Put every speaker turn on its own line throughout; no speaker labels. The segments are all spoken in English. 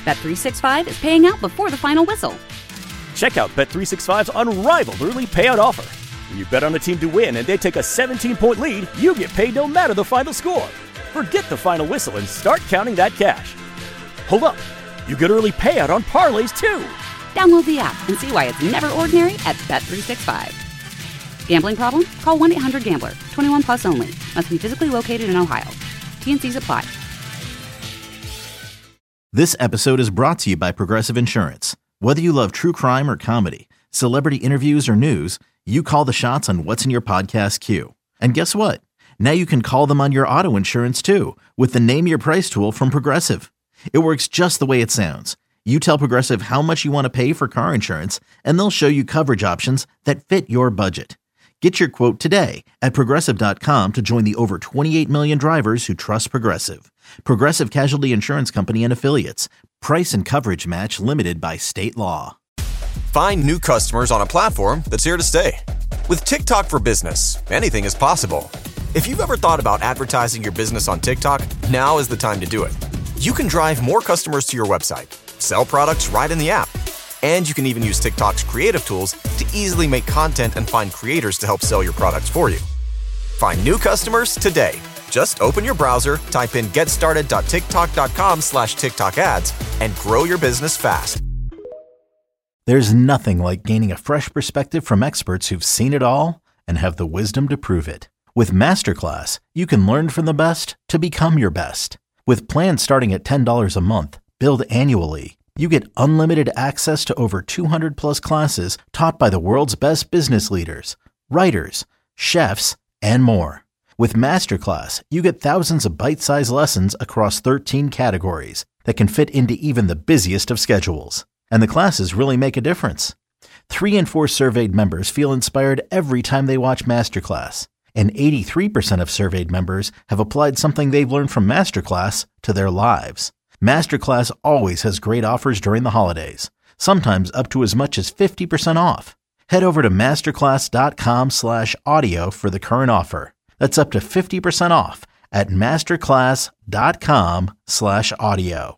Bet365 is paying out before the final whistle.
Check out Bet365's unrivaled early payout offer. When you bet on a team to win and they take a 17-point lead, you get paid no matter the final score. Forget the final whistle and start counting that cash. Hold up. You get early payout on parlays, too.
Download the app and see why it's never ordinary at Bet365. Gambling problem? Call 1-800-GAMBLER. 21 plus only. Must be physically located in Ohio. T&Cs apply.
This episode is brought to you by Progressive Insurance. Whether you love true crime or comedy, celebrity interviews or news, you call the shots on what's in your podcast queue. And guess what? Now you can call them on your auto insurance too with the Name Your Price tool from Progressive. It works just the way it sounds. You tell Progressive how much you want to pay for car insurance, and they'll show you coverage options that fit your budget. Get your quote today at Progressive.com to join the over 28 million drivers who trust Progressive. Progressive Casualty Insurance Company and Affiliates. Price and coverage match limited by state law.
Find new customers on a platform that's here to stay. With TikTok for Business, anything is possible. If you've ever thought about advertising your business on TikTok, now is the time to do it. You can drive more customers to your website, sell products right in the app, and you can even use TikTok's creative tools to easily make content and find creators to help sell your products for you. Find new customers today. Just open your browser, type in getstarted.tiktok.com/TikTok ads, and grow your business fast.
There's nothing like gaining a fresh perspective from experts who've seen it all and have the wisdom to prove it. With Masterclass, you can learn from the best to become your best. With plans starting at $10 a month, billed annually, you get unlimited access to over 200 plus classes taught by the world's best business leaders, writers, chefs, and more. With Masterclass, you get thousands of bite-sized lessons across 13 categories that can fit into even the busiest of schedules. And the classes really make a difference. 3 in 4 surveyed members feel inspired every time they watch Masterclass. And 83% of surveyed members have applied something they've learned from Masterclass to their lives. Masterclass always has great offers during the holidays, sometimes up to as much as 50% off. Head over to masterclass.com/audio for the current offer. That's up to 50% off at masterclass.com/audio.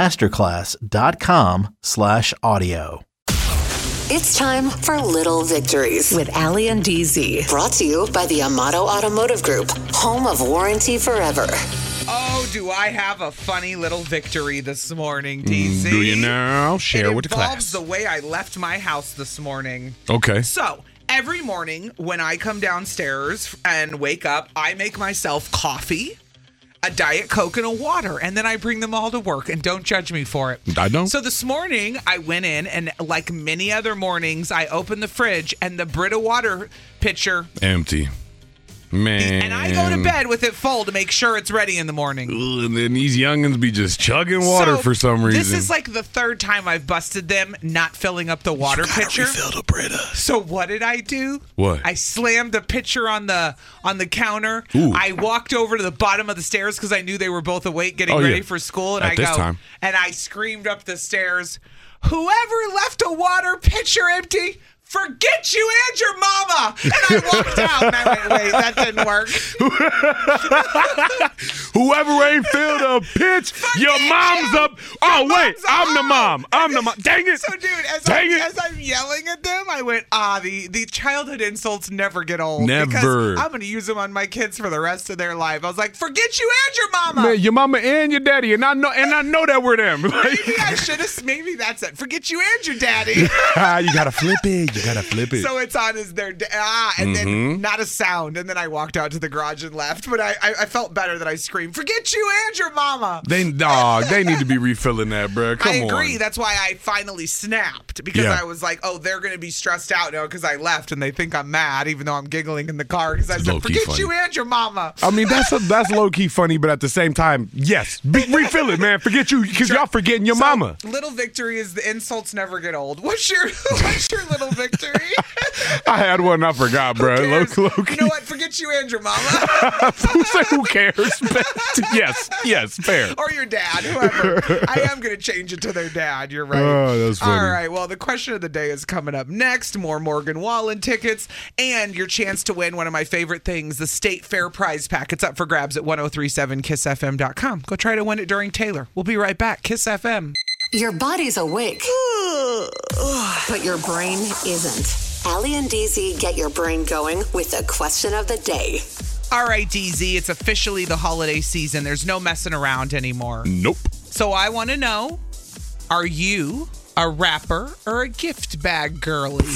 masterclass.com/audio.
It's time for Little Victories with Allie and DZ. Brought to you by the Amato Automotive Group, home of warranty forever.
Oh, do I have a funny little victory this morning, DZ?
Do you now? Share with the class.
It involves the way I left my house this morning.
Okay.
So, every morning when I come downstairs and wake up, I make myself coffee, a Diet Coke, and a water, and then I bring them all to work, and don't judge me for it.
I don't.
So this morning, I went in, and like many other mornings, I opened the fridge, and the Brita water pitcher...
empty. Man.
And I go to bed with it full to make sure it's ready in the morning.
Ugh, and then these youngins be just chugging water for some reason.
This is like the third time I've busted them not filling up the water pitcher.
Refill the Brita.
So what did I do?
What?
I slammed the pitcher on the counter.
Ooh.
I walked over to the bottom of the stairs because I knew they were both awake getting ready for school. And
At this time.
And I screamed up the stairs, "Whoever left a water pitcher empty, forget you and your mama!" And I walked out, and I went, wait, that didn't work.
Whoever ain't filled a pitch, your mom's up. Oh, wait, I'm the mom. I'm the mom. Dang it.
So, dude, as I'm yelling at them, I went, the childhood insults never get old.
Never.
Because I'm going to use them on my kids for the rest of their life. I was like, forget you and your mama.
Man, your mama and your daddy, and I know that we're them.
Maybe I should have, maybe that's it. Forget you and your daddy.
You got to flip it. You got to flip it.
So it's on as their and then not a sound. And then I walked out to the garage and left. But I felt better that I screamed, forget you and your mama.
They need to be refilling that, bro. Come on.
I agree. That's why I finally snapped. Because I was like, oh, they're going to be stressed out now because I left and they think I'm mad, even though I'm giggling in the car because I said, forget funny. You and your mama.
I mean, that's low-key funny, but at the same time, yes. Refill it, man. Forget you because y'all forgetting your mama.
Little victory is the insults never get old. What's your little victory?
I had one I forgot, bro. Low-key.
You know what? Forget you and your mama.
Who cares? Yes, fair.
Or your dad, whoever. I am going to change it to their dad. You're right.
Oh, that's funny.
All right. Well, the question of the day is coming up next. More Morgan Wallen tickets and your chance to win one of my favorite things, the State Fair prize pack. It's up for grabs at 1037kissfm.com. Go try to win it during Taylor. We'll be right back. Kiss FM.
Your body's awake, but your brain isn't. Allie and DZ get your brain going with the question of the day.
All right, DZ, it's officially the holiday season. There's no messing around anymore.
Nope.
So I want to know, are you a wrapper or a gift bag girly?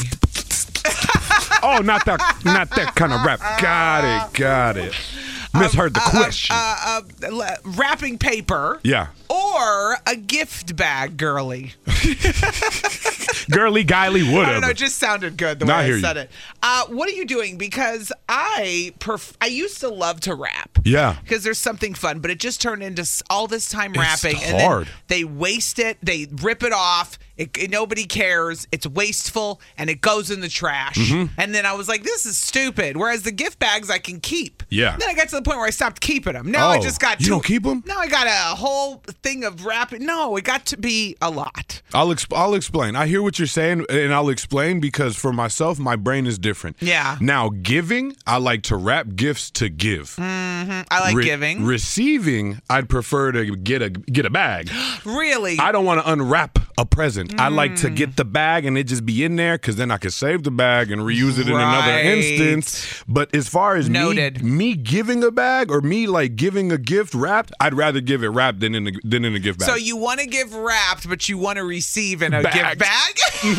Oh, not that kind of rap. Got it. Misheard the question.
Wrapping paper.
Yeah.
Or a gift bag girly.
Girly, guily, whatever.
I don't know, it just sounded good the way I said it. What are you doing? Because I used to love to wrap.
Yeah.
Because there's something fun, but it just turned into all this time wrapping.
It's
and
hard.
then they waste it. They rip it off. Nobody cares. It's wasteful, and it goes in the trash.
Mm-hmm.
And then I was like, this is stupid. Whereas the gift bags I can keep.
Yeah.
Then I got to the point where I stopped keeping them. Now I just got
You don't keep them?
Now I got a whole thing of wrapping. No, it got to be a lot.
I'll explain. I hear what you're saying, and I'll explain because for myself, my brain is different.
Yeah.
Now, giving, I like to wrap gifts to give.
Mm-hmm. I like giving.
Receiving, I'd prefer to get a bag.
Really?
I don't want to unwrap a present. I like to get the bag and it just be in there because then I can save the bag and reuse it in another instance. But as far as me giving a bag or me like giving a gift wrapped, I'd rather give it wrapped than in a gift bag.
So you want to give wrapped, but you want to receive in a gift bag?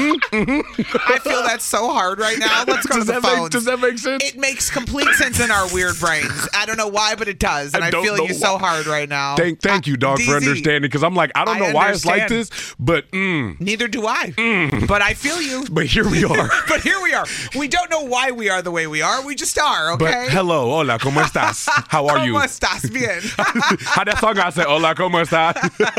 I feel that's so hard right now. Let's go to the phones.
Does that make sense?
It makes complete sense in our weird brains. I don't know why, but it does. And I feel you so hard right now.
Thank you, dog, for understanding. Because I'm like, I don't know why it's like this, but
neither do I. But I feel you.
But here we are.
We don't know why we are the way we are. We just are, okay?
But hello, hola, ¿cómo estás? How are you?
¿Cómo estás? Bien.
How that song I say, hola, ¿cómo estás?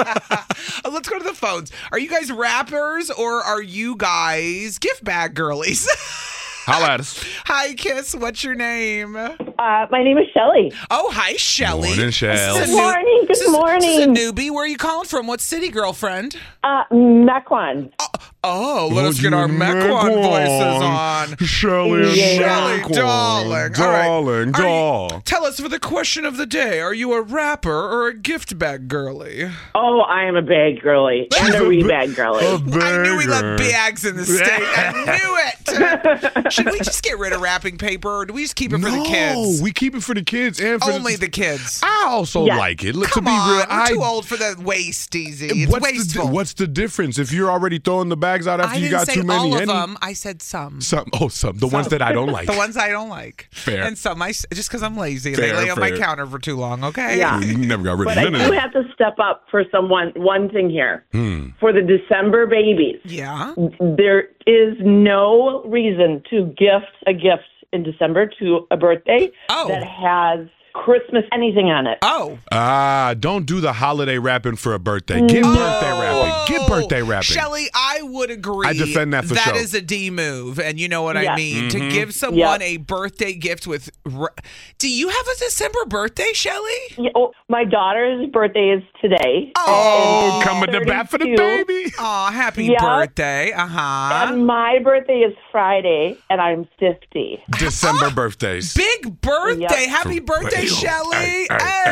Let's go to the phones. Are you guys rappers or are you guys gift bag girlies?
Holla at us.
Hi, Kiss. What's your name?
My name is Shelly.
Oh, hi, Shelly.
Morning, Shelly.
Good morning. Good morning.
This is a newbie. Where are you calling from? What city, girlfriend?
Mequon.
Let us get our Mequon voices on.
Shelly,
darling.
Doll.
Tell us for the question of the day. Are you a rapper or a gift bag girly?
Oh, I am a bag girly and a rebag girly.
I knew we loved bags in the state. I knew it. Should we just get rid of wrapping paper or do we just keep it for the kids?
No, we keep it for the kids and for
only the kids.
I also like it.
Come on, we're too old for the waste, easy. It's wasteful.
What's the difference if you're already throwing the bags out after you got too many?
I didn't say all of them. I said some.
Some. The ones that I don't like.
The ones I don't like.
Fair.
And some, just because I'm lazy. They lay on my counter for too long, okay?
Yeah.
You never got rid of
none
of
that.
them.
But I do have to step up for one thing here. For the December babies.
Yeah.
There is no reason to gift a gift in December to a birthday that has Christmas anything on it.
Don't do the holiday wrapping for a birthday. Get birthday wrapping. Get birthday wrapping.
Shelly, I would agree.
I defend that for sure.
That is a D move, and you know what I mean. To give someone a birthday gift with... Do you have a December birthday, Shelly?
Yeah, my daughter's birthday is today.
Oh, coming to bat for the baby.
Oh, happy birthday.
And my birthday is Friday, and I'm 50.
December birthdays.
Big birthday. Happy birthday, Shelly.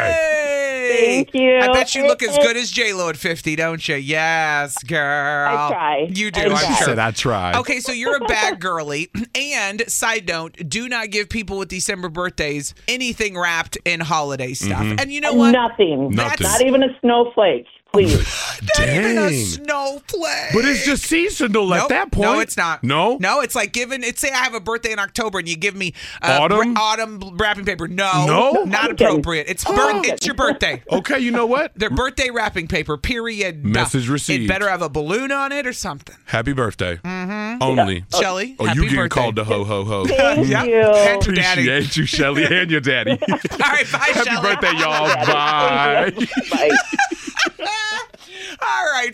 Hey.
Thank you.
I bet you look as good as J-Lo at 50, don't you? Yes, girl.
I try.
You do,
I'm
sure.
She said I tried.
Okay, so you're a bag girly. And side note, do not give people with December birthdays anything wrapped in holiday stuff. And you know what?
Nothing. Not even a snowflake. Please.
Not even a snowflake.
But it's just seasonal at that point.
No, it's not.
No?
No, it's like say I have a birthday in October and you give me
autumn
wrapping paper. No? Not appropriate. It's your birthday.
Okay, you know what?
They're birthday wrapping paper, period.
Message received.
It better have a balloon on it or something.
Happy birthday. Only.
Shelly,
Oh,
happy
you getting
birthday.
called the ho-ho-ho.
Thank you.
And your daddy.
Appreciate you, Shelly, and your daddy.
All right, bye,
Happy
Shelly.
birthday, y'all. Bye.
Bye.
All right,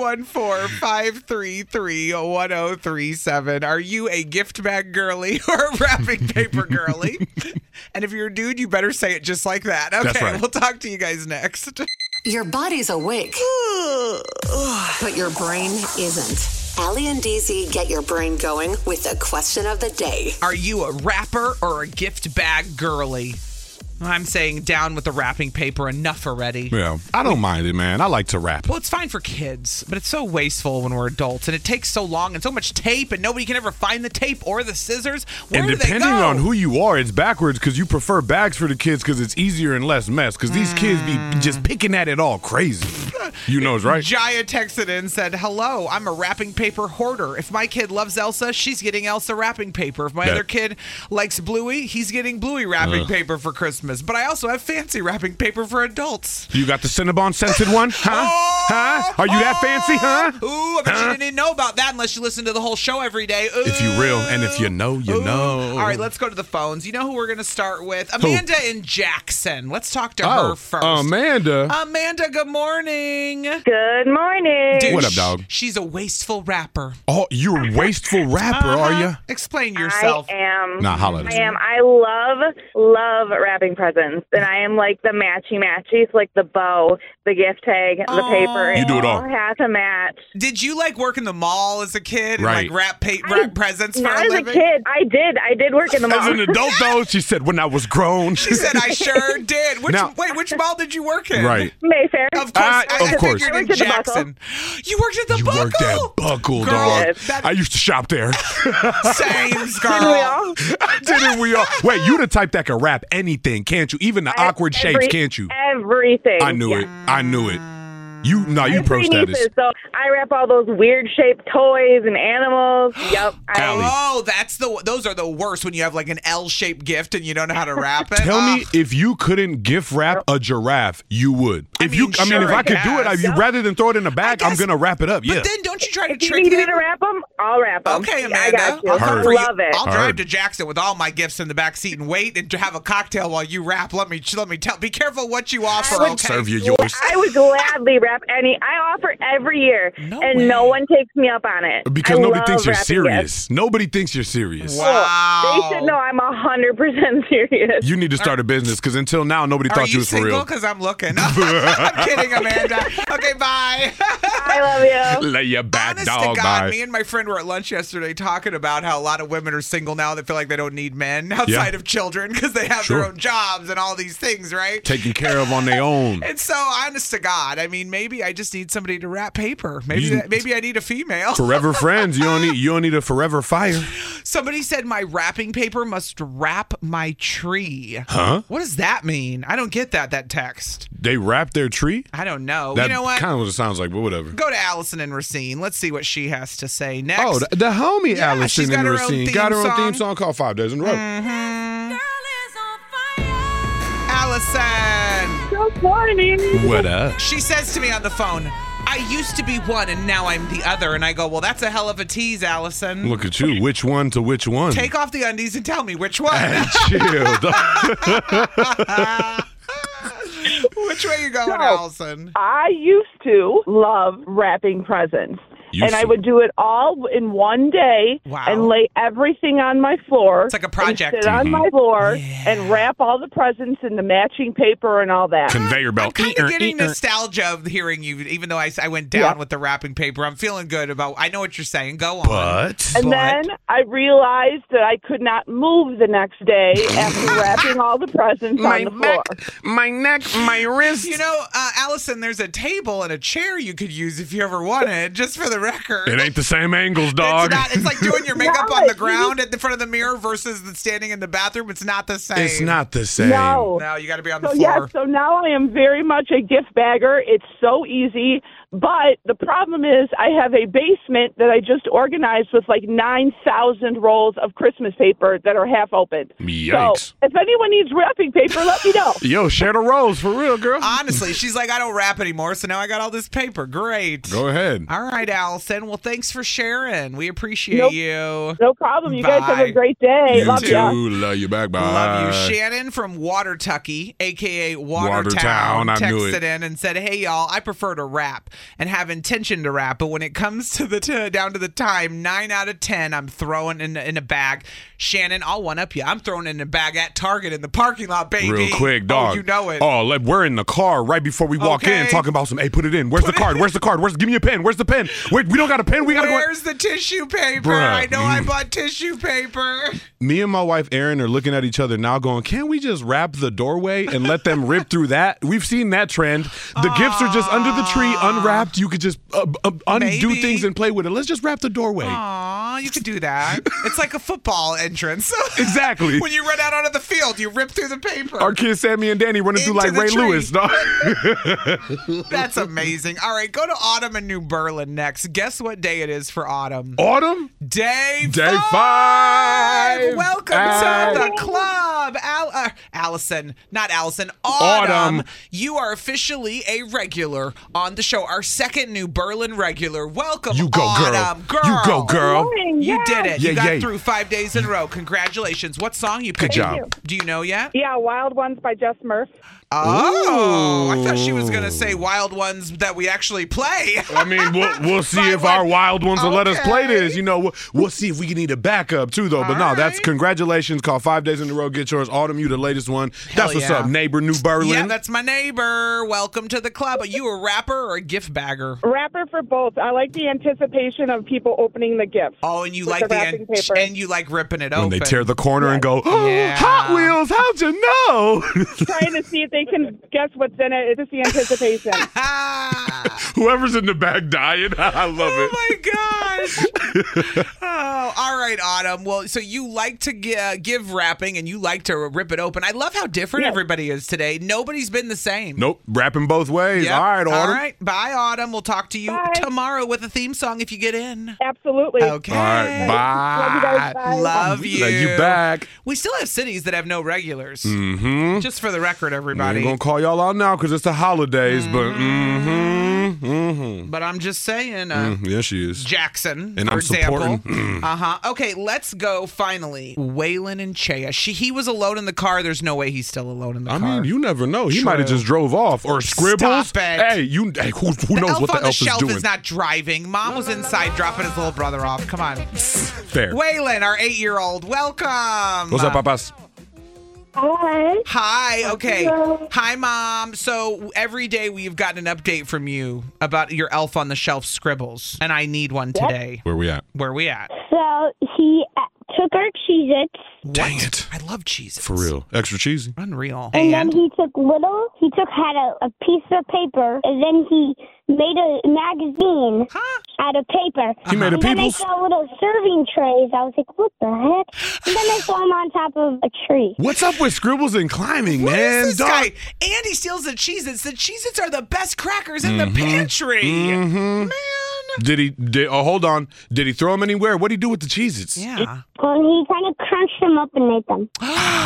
414-533-1037. Are you a gift bag girly or a wrapping paper girly? And if you're a dude, you better say it just like that. Okay,
That's right.
We'll talk to you guys next.
Your body's awake, but your brain isn't. Allie and DZ get your brain going with the question of the day.
Are you a rapper or a gift bag girly? I'm saying down with the wrapping paper. Enough already.
Yeah, I don't mind it, man. I like to wrap.
Well, it's fine for kids, but it's so wasteful when we're adults, and it takes so long and so much tape, and nobody can ever find the tape or the scissors. Where
and
do they
depending
go?
on who you are, it's backwards because you prefer bags for the kids because it's easier and less mess. Because these kids be just picking at it all crazy. You know, right?
Jaya texted in and said, "Hello, I'm a wrapping paper hoarder. If my kid loves Elsa, she's getting Elsa wrapping paper. If my other kid likes Bluey, he's getting Bluey wrapping paper for Christmas. But I also have fancy wrapping paper for adults."
You got the Cinnabon scented one? Huh? Are you that fancy, huh?
Ooh, I bet you didn't know about that unless you listen to the whole show every day. Ooh.
If you real, and if you know, you know.
All right, let's go to the phones. You know who we're going to start with? Amanda in Jackson. Let's talk to her first.
Amanda, good
morning.
Good morning.
Dude,
what up, dog?
She's a wasteful rapper.
Oh, you're a wasteful rapper, are you?
Explain yourself.
I am.
Nah, holla.
I am. I love wrapping presents. And I am like the matchy-matchies, like the bow, the gift tag, the paper.
You do it all.
Has to match.
Did you like work in the mall as a kid
Right.
and like wrap presents for a
Not as
living?
a kid. I did work in the mall.
As an adult, though, she said, when I was grown.
She said, I sure did. Which mall did you work in?
Right.
Mayfair.
Of course. I
course.
figured
I
in
worked at the
Jackson. You worked at the
You
Buckle?
worked at Buckle,
Girl,
dog. I used to shop there.
Same, girl.
Didn't we all?
Didn't we all? Wait, you the type that can rap anything, can't you? Even the awkward shapes, can't you?
Everything.
I knew it. I knew it. You pro
Three
status.
nieces, so I wrap all those weird shaped toys and animals. Yep.
Those are the worst when you have like an L-shaped gift and you don't know how to wrap it.
Tell me if you couldn't gift wrap a giraffe, you would. If I could do it, rather than throw it in a bag, I'm gonna wrap it up. Yeah.
But then don't you try to
If
trick
you need me
them?
to wrap them, I'll wrap them.
Okay, Amanda.
I got you.
I'll come for you.
Love it.
I'll drive to Jackson with all my gifts in the back seat and wait and have a cocktail while you wrap. Let me tell. Be careful what you offer.
I'll serve you yours.
I would gladly wrap any. I offer every year, no one takes me up on it.
Because nobody thinks you're
wrapping
serious.
gifts.
Nobody thinks you're serious.
Wow.
They should know I'm 100% serious.
You need to start a business because until now, nobody thought you was for real.
Are you single? Because I'm looking. I'm kidding, Amanda. Okay, bye.
I love you.
Lay your back,
Honest
dog.
to God,
Bye.
me and my friend were at lunch yesterday talking about how a lot of women are single now that feel like they don't need men outside of children because they have their own jobs and all these things, right?
Taken care of on their own.
And so, honest to God, I mean, maybe I just need somebody to wrap paper. Maybe I need a female.
Forever friends. You don't need a forever fire.
Somebody said my wrapping paper must wrap my tree.
Huh?
What does that mean? I don't get that text.
They wrap their tree?
I don't know.
That
you know what?
kind of what it sounds like, but whatever.
Go to Allison and Racine. Let's see what she has to say next.
Oh, the homie
Yeah,
Allison
she's got
and
her own
Racine
theme
got her own
song.
theme song called 5 Days in a Row.
Allison.
Good morning.
What up?
She says to me on the phone, I used to be one and now I'm the other. And I go, well, that's a hell of a tease, Allison.
Look at you. Which one to which one?
Take off the undies and tell me which one.
Chill.
Which way you going, Allison?
I used to love wrapping presents. I would do it all in one day and lay everything on my floor.
It's like a project.
And sit on my floor and wrap all the presents in the matching paper and all that.
Conveyor belt.
I'm kind of getting nostalgia of hearing you, even though I went down with the wrapping paper. I'm feeling good about, I know what you're saying. Go on.
Then I realized that I could not move the next day after wrapping all the presents on the floor.
My neck, my wrist.
You know, Allison, there's a table and a chair you could use if you ever wanted, just for the record.
It ain't the same angles, dog.
It's like doing your makeup on the ground at the front of the mirror versus standing in the bathroom. It's not the same.
It's not the same.
No,
you got to be on the
floor.
floor.
So now I am very much a gift bagger. It's so easy. But the problem is I have a basement that I just organized with like 9,000 rolls of Christmas paper that are half open.
Yikes.
So if anyone needs wrapping paper, let me know.
Yo, share the rolls for real, girl.
Honestly, she's like, I don't wrap anymore, so now I got all this paper. Great.
Go ahead.
All right, Allison. Well, thanks for sharing. We appreciate you.
No problem. You guys have a great day.
You
Love
too.
ya.
Love you back. Bye.
Love you. Shannon from Watertucky, a.k.a. Watertown,
I knew
texted
it.
in and said, hey, y'all, I prefer to wrap. and have intention to wrap. But when it comes to down to the time, 9 out of 10, I'm throwing in a bag. Shannon, I'll one-up you. I'm throwing in a bag at Target in the parking lot, baby.
Real quick, dog.
Oh, you know it.
Oh, we're in the car right before we walk in talking about some, hey, put it in. Where's the card? Where's the card? Give me a pen. Where's the pen? We don't got a pen. We got to go.
Where's the tissue paper?
Bruh.
I know I bought tissue paper.
Me and my wife, Erin, are looking at each other now going, can't we just wrap the doorway and let them rip through that? We've seen that trend. The gifts are just under the tree, unwrapped. You could just undo things and play with it. Let's just wrap the doorway.
Aw, you could do that. It's like a football entrance.
Exactly.
When you run out onto the field, you rip through the paper.
Our kids, Sammy and Danny, running through like Ray Lewis. Dog.
That's amazing. All right, go to Autumn in New Berlin next. Guess what day it is for Autumn?
Autumn?
Day
5.
Welcome to the club. Allison, not Allison. Autumn. You are officially a regular on the show. Our second New Berlin regular. Welcome,
you go,
Autumn.
Girl. You go, girl.
You did it.
Yeah,
you got through 5 days in a row. Congratulations. What song you picked?
Good job.
Do you know yet?
Yeah, Wild Ones by Jess Murph.
Oh, I thought she was going to say Wild Ones that we actually play.
I mean, we'll see if our Wild Ones will let us play this. You know, we'll see if we can need a backup, too, though. But no, that's congratulations. Call 5 days in a row. Get yours. Autumn, you the latest one. That's what's up, neighbor, New Berlin.
Yeah, that's my neighbor. Welcome to the club. Are you a rapper or a gift bagger?
Rapper for both. I like the anticipation of people opening the gifts.
Oh, and you like and you like ripping it open.
When they tear the corner and go, Hot Wheels, how'd you know?
Trying to see if they can guess what's in it. It's just the anticipation.
Whoever's in the bag dying. I love it.
Oh, my gosh. All right, Autumn. Well, so you like to give wrapping and you like to rip it open. I love how different everybody is today. Nobody's been the same.
Nope. Wrapping both ways.
Yep.
All right, Autumn.
All right. Bye, Autumn. We'll talk to you tomorrow with a theme song if you get in.
Absolutely.
Okay.
All right. Bye.
Love you guys. Bye.
Love you.
Glad you back.
We still have cities that have no regulars.
Mm-hmm.
Just for the record, everybody.
I'm going to call y'all out now because it's the holidays, but
But I'm just saying.
Yes, she is.
Jackson,
and
for
I'm
example.
supporting.
Okay, let's go finally. Waylon and Chea. He was alone in the car. There's no way he's still alone in the car.
I mean, you never know. He might have just drove off. Or Scribbles.
Stop it.
Hey, who knows what the elf is doing?
The elf on the shelf is not driving. Mom was inside dropping his little brother off. Come on.
Fair.
Waylon, our 8-year-old. Welcome.
What's up, papas?
Hi. Okay. Hi, Mom. So every day we've gotten an update from you about your elf on the shelf Scribbles, and I need one today.
Where we at?
So he took our Cheez-Its.
Dang it.
I love Cheez-Its.
For real. Extra cheesy.
Unreal.
And then he had a piece of paper, and then he made a magazine out of paper.
He made a
And then I
People's?
saw little serving trays. I was like, what the heck? And then I saw him on top of a tree.
What's up with Scribbles and climbing,
What
man?
is this guy? And he steals the Cheez-Its. The Cheez-Its are the best crackers in the pantry. Man.
Hold on. Did he throw them anywhere? What'd he do with the Cheez-Its?
Yeah.
Well, he kind of crunched them up and made them.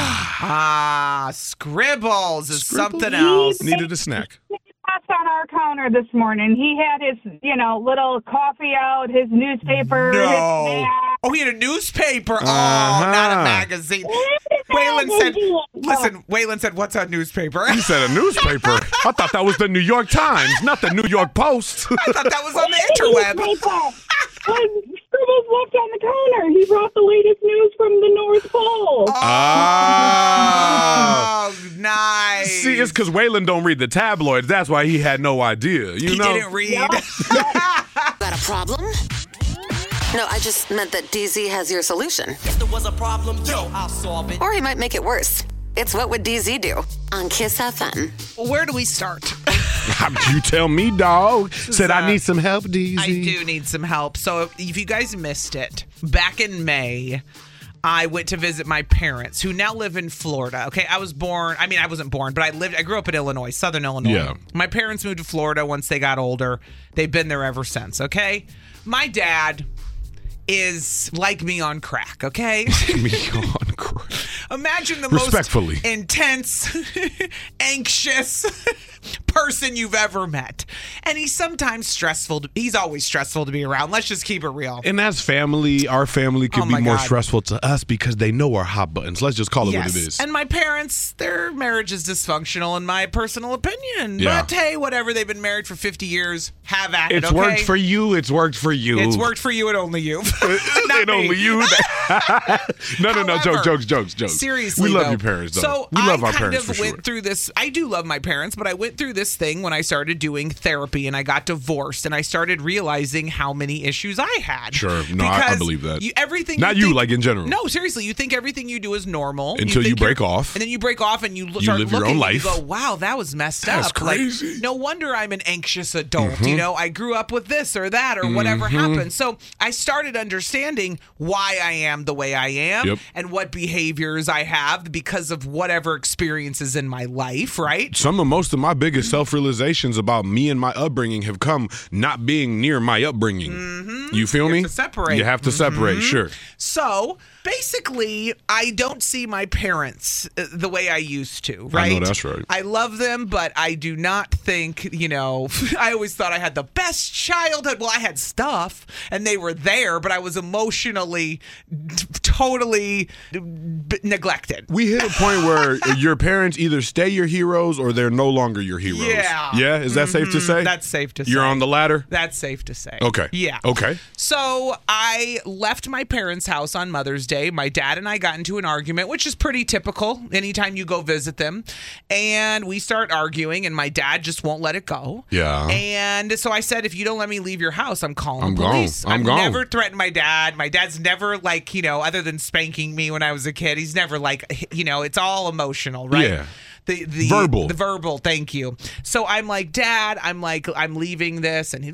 Scribbles is something else.
Needed a snack.
That's on our counter this morning. He had his, little coffee out, his newspaper. His snack.
Oh, he had a newspaper. Oh, not a magazine. Waylon said, what's a newspaper?
He said a newspaper. I thought that was the New York Times, not the New York Post.
I thought that was on the interweb.
Scribbles left on the counter. He brought the latest news from the North Pole.
Oh, nice.
See, it's because Waylon don't read the tabloids. That's why he had no idea. He
didn't read.
Got a problem? No, I just meant that DZ has your solution.
If there was a problem, I'll solve it.
Or he might make it worse. It's What Would DZ Do? On Kiss FM.
Well, where do we start?
You tell me, dog. Said I need some help, DZ.
I do need some help. So if you guys missed it, back in May, I went to visit my parents who now live in Florida. Okay, I wasn't born, but I grew up in Illinois, Southern Illinois.
Yeah.
My parents moved to Florida once they got older. They've been there ever since, okay? My dad is like me on crack, okay?
Me on crack.
Imagine the
Respectfully.
most intense, anxious person you've ever met. And he's sometimes stressful. He's always stressful to be around. Let's just keep it real.
And as family, our family can be more stressful to us because they know our hot buttons. Let's just call it what it is.
And my parents, their marriage is dysfunctional in my personal opinion.
Yeah.
But hey, whatever. They've been married for 50 years. Have at it,
It's
okay?
worked for you. It's worked for you.
It's worked for you and only you.
And only you. No, jokes.
Seriously,
we love
though.
your parents, though.
So
we love
I
our
kind
parents
of
for
went
sure.
through this. I do love my parents, but I went through this thing when I started doing therapy and I got divorced and I started realizing how many issues I had.
Sure. No, I
Because
believe that.
Everything.
Not you, like in general.
No, seriously. You think everything you do is normal
Until you
think
break
you're-
off.
and then you break off and you start
live your
looking
own
and you
life.
go, wow, that was messed
That's
up.
crazy.
Like, no wonder I'm an anxious adult.
Mm-hmm.
You know, I grew up with this or that or whatever happened. So I started understanding why I am the way I am and what behaviors I have because of whatever experiences in my life, right?
Most of my biggest self-realizations about me and my upbringing have come not being near my upbringing. You feel me?
To separate.
You have to separate, sure.
So basically, I don't see my parents the way I used to, right?
I know that's right.
I love them, but I do not think, I always thought I had the best childhood. Well, I had stuff and they were there, but I was emotionally totally neglected.
We hit a point where your parents either stay your heroes or they're no longer your heroes.
Yeah.
Yeah? Is that safe to say?
That's safe to say.
You're on the ladder?
That's safe to say.
Okay.
Yeah.
Okay.
So I left my parents' house on Mother's Day. My dad and I got into an argument, which is pretty typical anytime you go visit them. And we start arguing, and my dad just won't let it go.
Yeah.
And so I said, if you don't let me leave your house, I'm calling the
gone.
police.
I'm
I've
gone.
never threatened my dad. My dad's never, other than spanking me when I was a kid, he's never it's all emotional, right?
Yeah.
The
verbal.
The verbal, thank you. So I'm like, Dad, I'm leaving this. And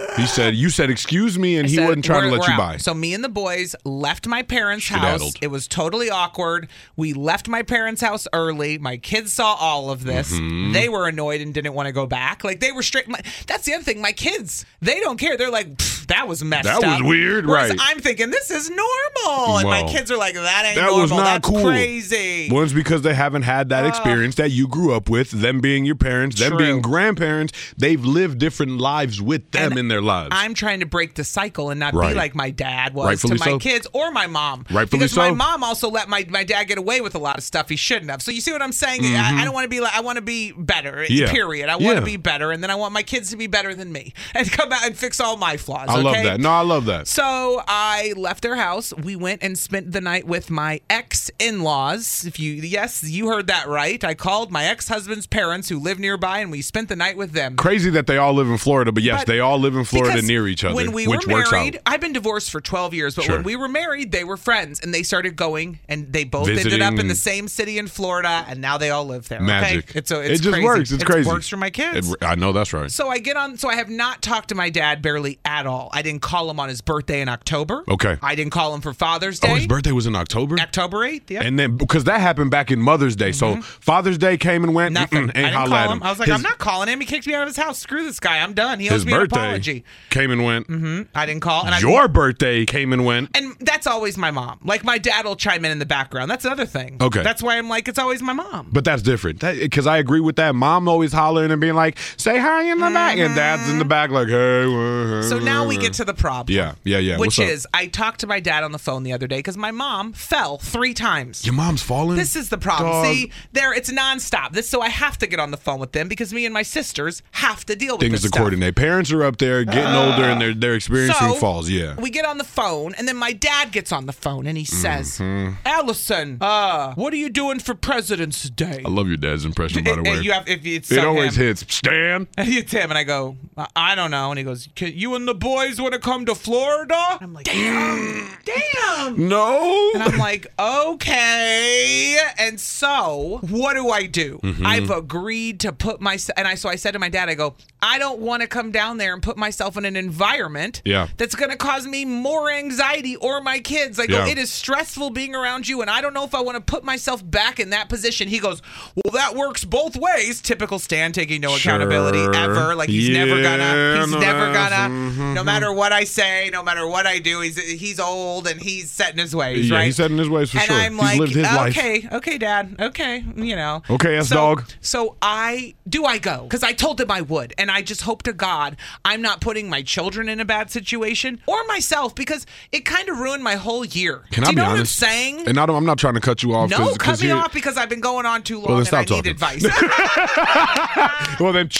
You said, excuse me, and he wasn't trying to let you
out.
by.
So me and the boys left my parents' house.
Skedaddled.
It was totally awkward. We left my parents' house early. My kids saw all of this.
Mm-hmm.
They were annoyed and didn't want to go back. Like, they were straight. That's the other thing. My kids, they don't care. They're like, that was messed up.
That was weird,
Whereas
right.
I'm thinking, this is normal. And my
Well,
kids are like, that ain't
that
normal.
was not
That's
cool.
crazy.
One's because they haven't had that experience that you grew up with, them being your parents, them being grandparents. They've lived different lives with them in their lives.
I'm trying to break the cycle and not
Right.
be like my dad was
Rightfully
to my
so.
kids or my mom.
Rightfully
because my
so.
mom also let my dad get away with a lot of stuff he shouldn't have. So you see what I'm saying? I don't want to be like, I want to be better,
Yeah.
period. I want to be better, and then I want my kids to be better than me and come out and fix all my flaws.
I love
okay?
that. No, I love that.
So I left their house. We went and spent the night with my ex-in-laws. Yes, you heard that right. I called my ex-husband's parents who live nearby, and we spent the night with them.
Crazy that they all live in Florida, but yes,
But
they all live in Florida
because
near each other,
when we
which
were
works
married,
out.
I've been divorced for 12 years, but
Sure.
when we were married, they were friends, and they started going, and they both ended
Visiting
up in
and-
the same city in Florida, and now they all live there.
Magic.
Okay? It's
it just
crazy.
works. It's crazy.
It works for my kids.
I know that's right.
So I get on. So I have not talked to my dad barely at all. I didn't call him on his birthday in October.
Okay.
I didn't call him for Father's Day.
Oh, his birthday was in October?
October 8th. Yeah.
And then, because that happened back in Mother's Day. So Father's Day came and went.
Nothing.
Ain't
I didn't
holla
call
at
him. I was like,
His-
I'm not calling him. He kicked me out of his house. Screw this guy. I'm done. He owes
His
me an
birthday
apology.
came and went.
I didn't call. And
Your birthday came and went.
And that's always my mom. Like, my dad will chime in the background. That's another thing.
Okay.
That's why I'm like, it's always my mom.
But that's different. Because I agree with that. Mom always hollering and being like, say hi in the back. And dad's in the back like, hey.
So now we get to the problem.
Yeah.
Which
What's up?
is, I talked to my dad on the phone the other day because my mom fell 3 times.
Your mom's falling?
This is the problem.
Dog.
See, it's nonstop. So I have to get on the phone with them because me and my sisters have to deal with
Things
this
to
stuff.
coordinate. Parents are up there getting older and they're experiencing falls. Yeah.
We get on the phone, and then my dad gets on the phone, and he says, Allison, what are you doing for President's Day?
I love your dad's impression, by the way.
It
always hits. Stan?
And it's him, and I go, I don't know. And he goes, you and the boys want to come to Florida? I'm like, damn.
No.
And I'm like, okay. And so, what do I do? I've agreed to put myself, so I said to my dad, I go, I don't want to come down there and put myself in an environment that's going to cause me more anxiety or my kids. I go, it is stressful being around you, and I don't know if I want to put myself back in that position. He goes, well, that works both ways. Typical Stan taking no accountability ever. Like, he's never gonna. No matter what I say, no matter what I do, he's old and he's set in his ways, right?
He's set in his ways for
and
sure.
I'm
he's
like,
lived his life.
Okay, Dad, okay,
Okay, dog.
So I go because I told him I would, and I just hope to God I'm not putting my children in a bad situation or myself because it kind of ruined my whole year.
Can
Do
I
you
be
know
honest?
what I'm saying?
And I'm not trying to cut you off.
No, cut me off because I've been going on too long and I need advice.
Well then,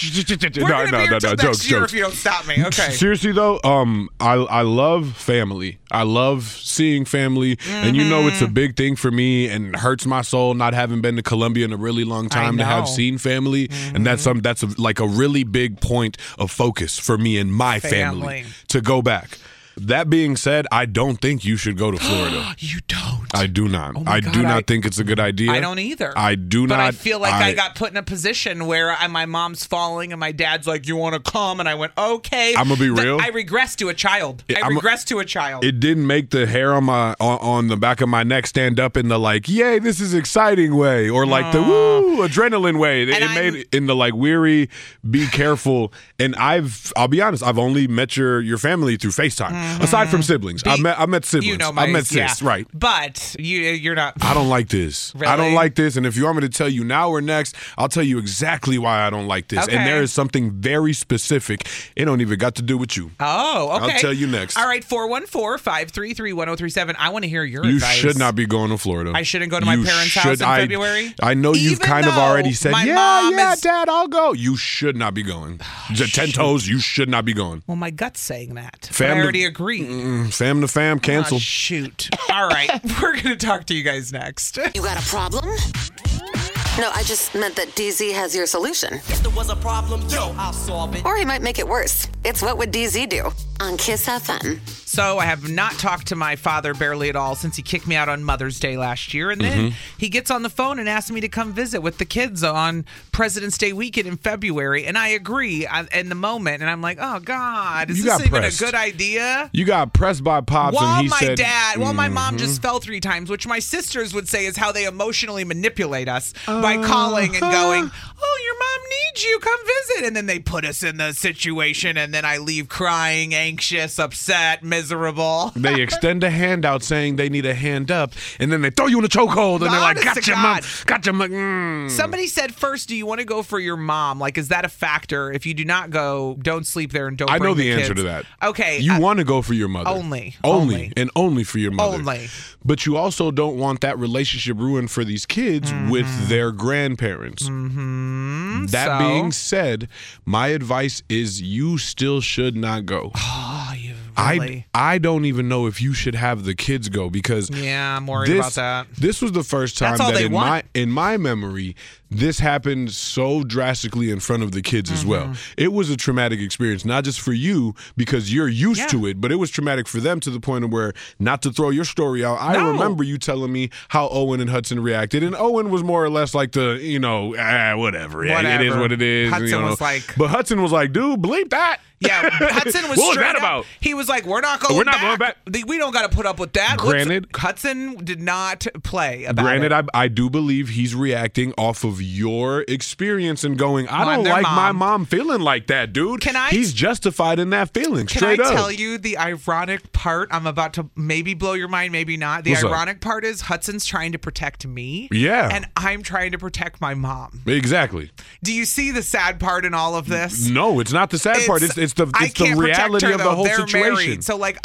no,
Next year
jokes.
if you don't stop me. Okay.
Seriously though, I love family. I love seeing family, and you know it's a big thing for me, and it hurts my soul not having been to Colombia in a really long time to have seen family, and that's like a really big point of focus for me and my family to go back. That being said, I don't think you should go to Florida.
You don't?
I do not.
Oh
I do not think it's a good idea.
I don't either.
I do not.
But I feel like I got put in a position where my mom's falling and my dad's like, you want to come? And I went, okay.
I'm going to be real.
I regress to a child.
It didn't make the hair on the back of my neck stand up in the like, yay, this is exciting way, or like the woo, adrenaline way. It made it in the like weary, be careful. And I'll be honest, I've only met your family through FaceTime. Aside from siblings, I met siblings.
You know,
I met sis, right?
But you're not.
I don't like this.
Really?
I don't like this. And if you want me to tell you now or next, I'll tell you exactly why I don't like this.
Okay.
And there is something very specific. It don't even got to do with you.
Oh, okay.
I'll tell you next.
All right, 414-533-1037. I want to hear your
You
advice.
should not be going to Florida.
I shouldn't go to my parents' house in February?
I know you've
Even
kind of
though
already said,
my
yeah,
mom is-
Dad, I'll go. You should not be going. 10 toes, you should not be going.
Well, my gut's saying that. But
Fam
I
to-
already agree.
Fam to fam, cancel.
Oh, shoot. All right, we're going to talk to you guys next.
You got a problem? No, I just meant that DZ has your solution.
If there was a problem, yo, I'll solve it.
Or he might make it worse. It's What Would DZ Do? On Kiss FM.
So I have not talked to my father barely at all since he kicked me out on Mother's Day last year. And then he gets on the phone and asks me to come visit with the kids on President's Day weekend in February. And I agree in the moment. And I'm like, oh, God, is this even a good idea?
You got pressed by Pops and he said...
While my mom just fell 3 times, which my sisters would say is how they emotionally manipulate us by calling and going, oh, your mom needs you, come visit. And then they put us in the situation and then I leave crying, anxious, upset, miserable.
They extend a hand out saying they need a hand up, and then they throw you in a chokehold, and they're like, gotcha, Mom. Gotcha, Mom.
Somebody said first, do you want to go for your mom? Like, is that a factor? If you do not go, don't sleep there and don't bring
I know the
kids.
answer to that.
Okay.
You want to go for your mother.
Only.
And only for your mother.
Only.
But you also don't want that relationship ruined for these kids with their grandparents. That being said, my advice is you still should not go.
Oh, you really?
I don't even know if you should have the kids go because
I'm worried about that.
This was the first time that in my memory this happened so drastically in front of the kids as well. It was a traumatic experience, not just for you because you're used to it, but it was traumatic for them to the point of where, not to throw your story out, I remember you telling me how Owen and Hudson reacted, and Owen was more or less like the, whatever. It is what it is.
Hudson was like...
But Hudson was like, dude, bleep that.
Yeah, Hudson was
what was
straight
that
up.
about?
He was like, we're not going back. We don't got to put up with that.
Granted.
Hudson did not play about
Granted,
it.
I do believe he's reacting off of your experience and going, I don't like my mom feeling like that, dude. He's justified in that feeling, straight up.
Can I tell you the ironic part? I'm about to maybe blow your mind, maybe not. The ironic part is Hudson's trying to protect me.
Yeah.
And I'm trying to protect my mom.
Exactly.
Do you see the sad part in all of this?
No, it's not the sad part. It's the reality of the whole
They're
situation.
Married. So like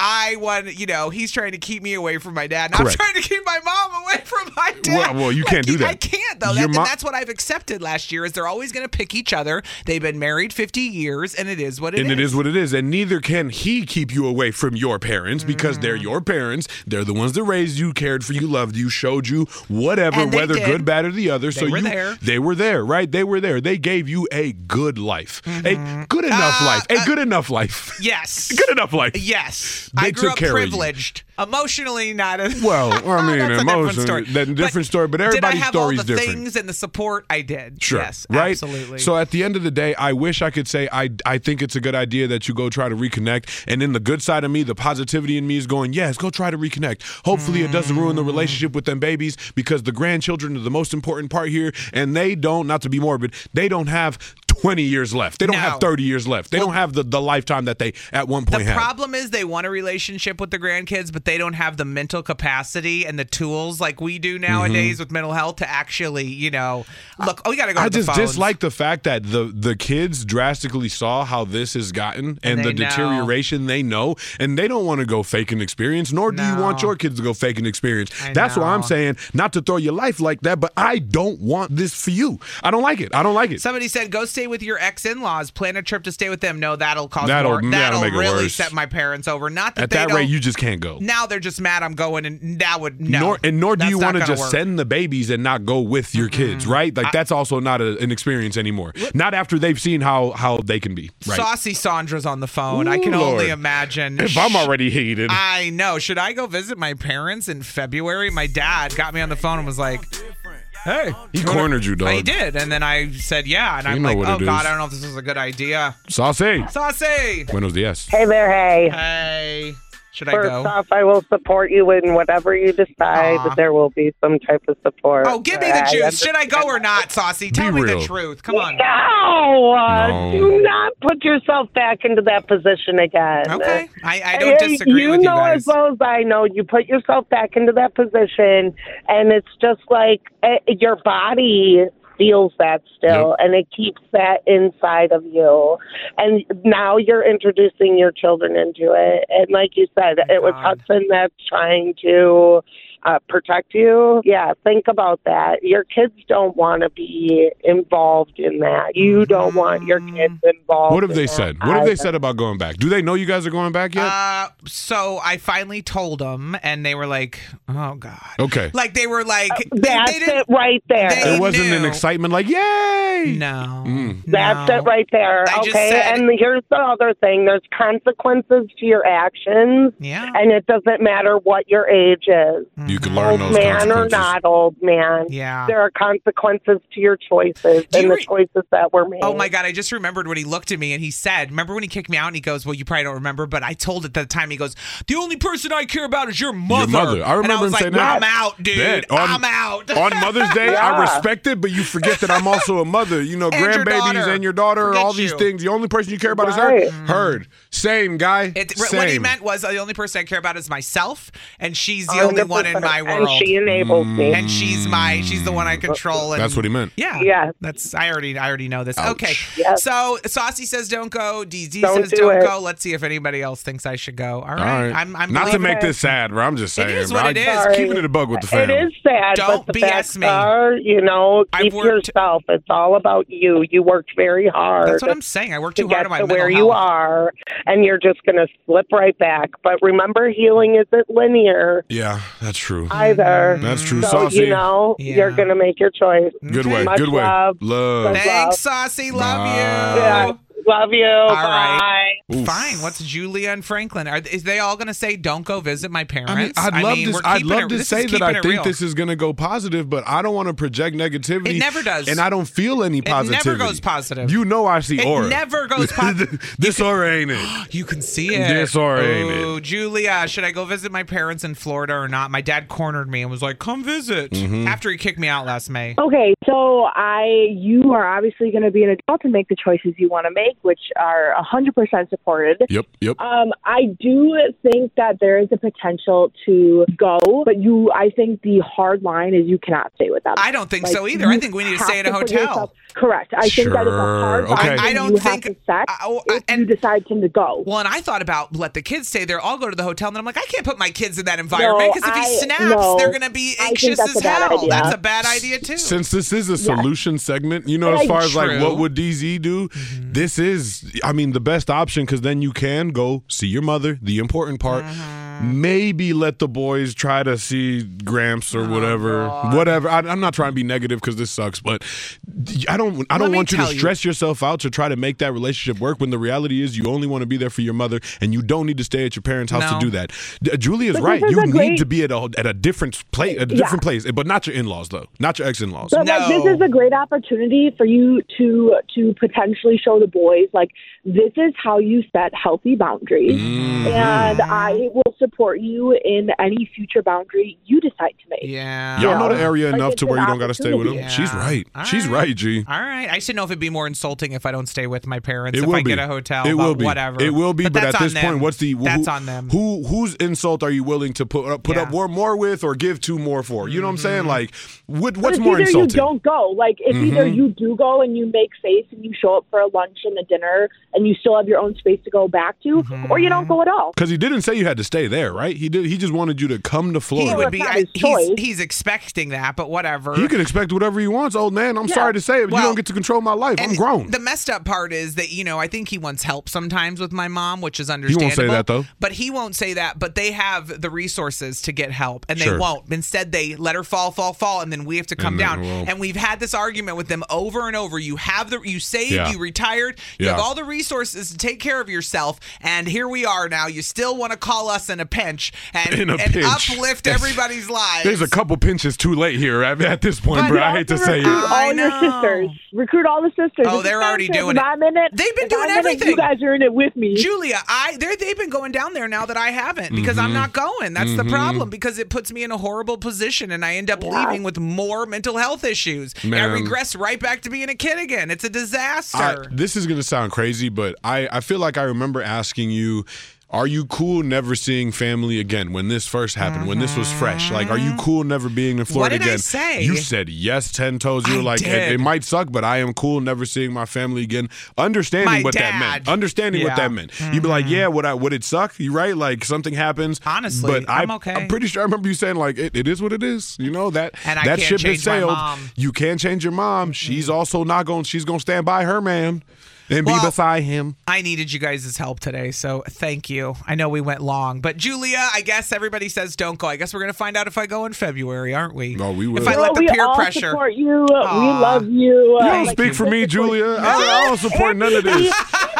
he's trying to keep me away from my dad. And I'm trying to keep my mom away from my dad.
Well, you can't do that.
I can't though. And that's what I've accepted last year is they're always going to pick each other. They've been married 50 years and it is what it is.
And it is what it is. And neither can he keep you away from your parents because they're your parents. They're the ones that raised you, cared for you, loved you, showed you whatever, whether good, bad, or the other. They were there, right? They were there. They gave you a good life. A good enough life. A good enough life.
Yes.
Good enough life.
Yes.
They
I grew
took
up
care
privileged. Emotionally, not as
well. I mean,
emotionally,
that's a different story. But everybody's story is different.
Did I have all the things and the support? I did.
Sure.
Yes,
right?
absolutely.
So at the end of the day, I wish I could say I think it's a good idea that you go try to reconnect. And then the good side of me, the positivity in me is going, yes, go try to reconnect. Hopefully it doesn't ruin the relationship with them babies because the grandchildren are the most important part here. And they don't, not to be morbid, they don't have 20 years left. They don't have 30 years left. They don't have the lifetime that they at one point had.
The problem is they want a relationship with the grandkids, but they don't have the mental capacity and the tools like we do nowadays with mental health to actually, look, we got to go to the phones.
I just dislike the fact that the kids drastically saw how this has gotten and the deterioration they know, and they don't want to go fake an experience, nor do you want your kids to go fake an experience. That's why I'm saying not to throw your life like that, but I don't want this for you. I don't like it. I don't like it.
Somebody said, go stay with your ex-in-laws. Plan a trip to stay with them. No, that'll cause
that'll
really set my parents over. Not that
at that rate, you just can't go.
Now they're just mad I'm going, and that would no.
Nor do you want to just send the babies and not go with your kids, right? Like that's also not an experience anymore. Not after they've seen how they can be. Right?
Saucy Sandra's on the phone. I can only imagine.
If I'm already heated.
I know. Should I go visit my parents in February? My dad got me on the phone and was like, hey.
He cornered you, dog.
He did. And then I said, yeah. And I'm like, oh, God, I don't know if this was a good idea.
Saucy.
Buenos
dias.
Hey there, hey.
Hey. Should I
First
go?
First off, I will support you in whatever you decide. There will be some type of support.
Oh, give me the juice. Should I go or not, Saucy? Tell me the truth. Come on.
No. Do not put yourself back into that position again.
Okay. I don't disagree with you guys.
As well as I know, you put yourself back into that position, and it's just like your body feels that still, and it keeps that inside of you. And now you're introducing your children into it. And like you said, it was Hudson that's trying to protect you. Yeah, think about that. Your kids don't want to be involved in that. You don't want your kids involved.
What have they said? What have they said about going back? Do they know you guys are going back yet?
So I finally told them, and they were like, oh, God.
Okay.
Like, they were like...
That's it right there.
It wasn't an excitement like, yay!
No.
That's it right there. And here's the other thing. There's consequences to your actions.
Yeah.
And it doesn't matter what your age is.
You can learn those
old man
consequences.
or not old man.
Yeah.
There are consequences to your choices and the choices that were made.
Oh, my God. I just remembered when he looked at me and he said, remember when he kicked me out and he goes, well, you probably don't remember, but I told it at the time. He goes, the only person I care about is your mother.
Your mother. I remember
and I was
him
like,
saying that.
I'm out, dude. I'm out.
On Mother's Day, I respect it, but you forget that I'm also a mother. You know, grandbabies and your daughter, all these things. The only person you care about is her. Heard. Same, guy. Same.
What he meant was the only person I care about is myself, and she's the only one in my world.
And she enables me.
And she's the one I control. And
that's what he meant.
Yeah. I already know this.
Ouch.
Okay.
Yes.
So Saucy says don't go. DZ
Don't
says
do
don't
it.
go. Let's see if anybody else thinks I should go. All right. I'm
not to make this sad, bro. I'm just saying.
It is what it is.
Keeping it a bug with the family.
It is sad,
Don't
but the
BS
facts
me.
are, keep yourself. It's all about you. You worked very hard.
That's what I'm saying. I worked too hard on my
to
mental
where
health.
you are, and you're just going to slip right back. But remember, healing isn't linear
Yeah, that's true.
either.
That's true,
So,
Saucy.
you're going to make your choice.
Good way.
Much
Good way.
love.
Love.
Thanks, Saucy. Love you.
Yeah. Love you.
All
Bye.
right. Fine. What's Julia and Franklin? Is they all going to say don't go visit my parents?
I'd love to
this
say
is
that I
keeping it
think
real.
this is going to go positive, but I don't want to project negativity.
It never does.
And I don't feel any positivity.
It never goes positive.
You know I see aura.
It never goes positive.
This aura ain't it.
You can see it.
This aura ain't it.
Oh, Julia, should I go visit my parents in Florida or not? My dad cornered me and was like, come visit.
Mm-hmm.
After he kicked me out last May.
Okay, so you are obviously going to be an adult and make the choices you want to make, which are 100% supported.
Yep.
I do think that there is a potential to go, but I think the hard line is you cannot stay with them.
I don't think so either. I think we need to stay in a hotel.
Correct. I think that is a hard line.
I don't think
have to set if you decide to go.
Well, and I thought about let the kids stay there. I'll go to the hotel, and then I'm like, I can't put my kids in that environment because if he snaps, they're going to be anxious as hell. That's a bad idea too.
Since this is a solution segment, as far as like what would DZ do, this is, the best option because then you can go see your mother. The important part. Maybe let the boys try to see Gramps or whatever. Whatever. I'm not trying to be negative because this sucks, but I don't want you to stress yourself out to try to make that relationship work when the reality is you only want to be there for your mother and you don't need to stay at your parents' house to do that. Julia's right. You need to be at a different place, place, but not your in-laws though, not your ex-in-laws.
But this is a great opportunity for you to potentially show the boys this is how you set healthy boundaries, and I will support you in any future boundary you decide to make.
Yeah.
Y'all know the area
Like,
enough
it's
to where
an
you don't got to stay with them.
Yeah.
She's right.
All
She's right, G.
All right. I should know if it'd be more insulting if I don't stay with my parents,
It
if
will
I
be.
get a hotel,
It will be.
whatever.
It will be. But
that's
at
on
this
them.
point, what's the
That's on them.
Whose insult are you willing to put up more with or give to more for? You know what I'm saying? Like, what's
But
more
it's either
insulting?
you don't go. Like, if either you do go and you make face and you show up for a lunch and a dinner and you still have your own space to go back to, or you don't go at all.
Because he didn't say you had to stay there, right? He did. He just wanted you to come to Florida.
He would be.
not his choice.
He's expecting that, but whatever.
He can expect whatever he wants, old man. I'm sorry to say it, but you don't get to control my life. I'm grown.
The messed up part is that, I think he wants help sometimes with my mom, which is understandable.
He won't say that, though.
But he won't say that. But they have the resources to get help, and they
Sure.
won't. Instead, they let her fall, and then we have to come
And then,
down.
well-
And we've had this argument with them over and over. You saved,
Yeah.
you retired, you
Yeah.
have all the resources to take care of yourself, and here we are now. You still want to call us in a pinch and uplift everybody's lives.
There's a couple pinches too late here at this point, bro. I hate to say it.
All your sisters. Recruit all the sisters.
Oh,
If
they're
it's
already
Sanchez,
doing
if
it.
I'm in it.
They've been
if
doing
I'm in it,
everything.
you guys are in it with me.
Julia, they've been going down there now that I haven't because I'm not going. That's the problem, because it puts me in a horrible position and I end up leaving with more mental health issues. I
Man.
regress right back to being a kid again. It's a disaster.
This is going to sound crazy, but I feel like I remember asking you, are you cool never seeing family again when this first happened, when this was fresh? Like, are you cool never being in Florida
What did I
again?
say?
You said yes 10 toes. You were like,
did.
it might suck, but I am cool never seeing my family again. Understanding
My
what that
dad.
meant. Understanding what
Yeah.
that meant. You'd be like, yeah, would it suck? You right? Like, something happens.
Honestly,
but
I'm okay.
I'm pretty sure I remember you saying, like, it is what it is. You know, that
And I
that
can't
ship has
change my
sailed.
mom.
You can't change your mom. She's also not going, she's going to stand by her man and be beside him.
I needed you guys' help today, so thank you. I know we went long, but Julia, I guess everybody says don't go. I guess we're going to find out if I go in February, aren't we?
No, we will.
If I let the
we
peer
all
pressure.
support you.
Aw.
We love you.
You don't speak for me, Julia. I don't support none of this.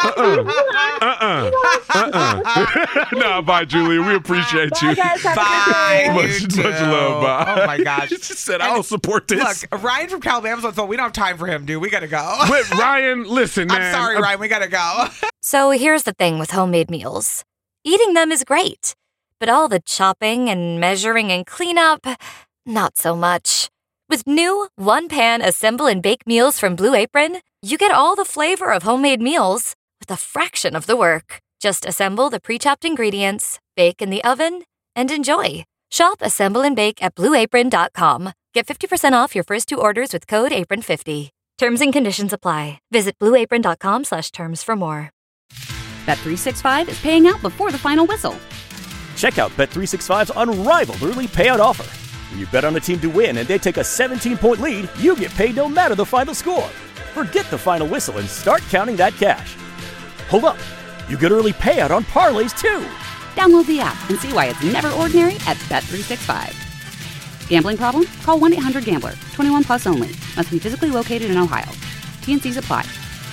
Nah, bye, Julia. We appreciate you.
Bye.
Much
You too.
love. Bye.
Oh my gosh.
She said, I don't support this.
Look, Ryan from Calabama's on the phone. We don't have time for him, dude. We got to go.
But Ryan, listen, man.
I'm sorry, Ryan. We got to go.
So here's the thing with homemade meals. Eating them is great, but all the chopping and measuring and cleanup, not so much. With new one-pan assemble and bake meals from Blue Apron, you get all the flavor of homemade meals with a fraction of the work. Just assemble the pre-chopped ingredients, bake in the oven, and enjoy. Shop Assemble and Bake at BlueApron.com. Get 50% off your first 2 orders with code APRON50. Terms and conditions apply. Visit BlueApron.com/terms for more.
Bet365 is paying out before the final whistle.
Check out Bet365's unrivaled early payout offer. When you bet on a team to win and they take a 17-point lead, you get paid no matter the final score. Forget the final whistle and start counting that cash. Hold up. You get early payout on parlays, too.
Download the app and see why it's never ordinary at Bet365. Gambling problem? Call 1-800-GAMBLER. 21 plus only. Must be physically located in Ohio. T&Cs apply.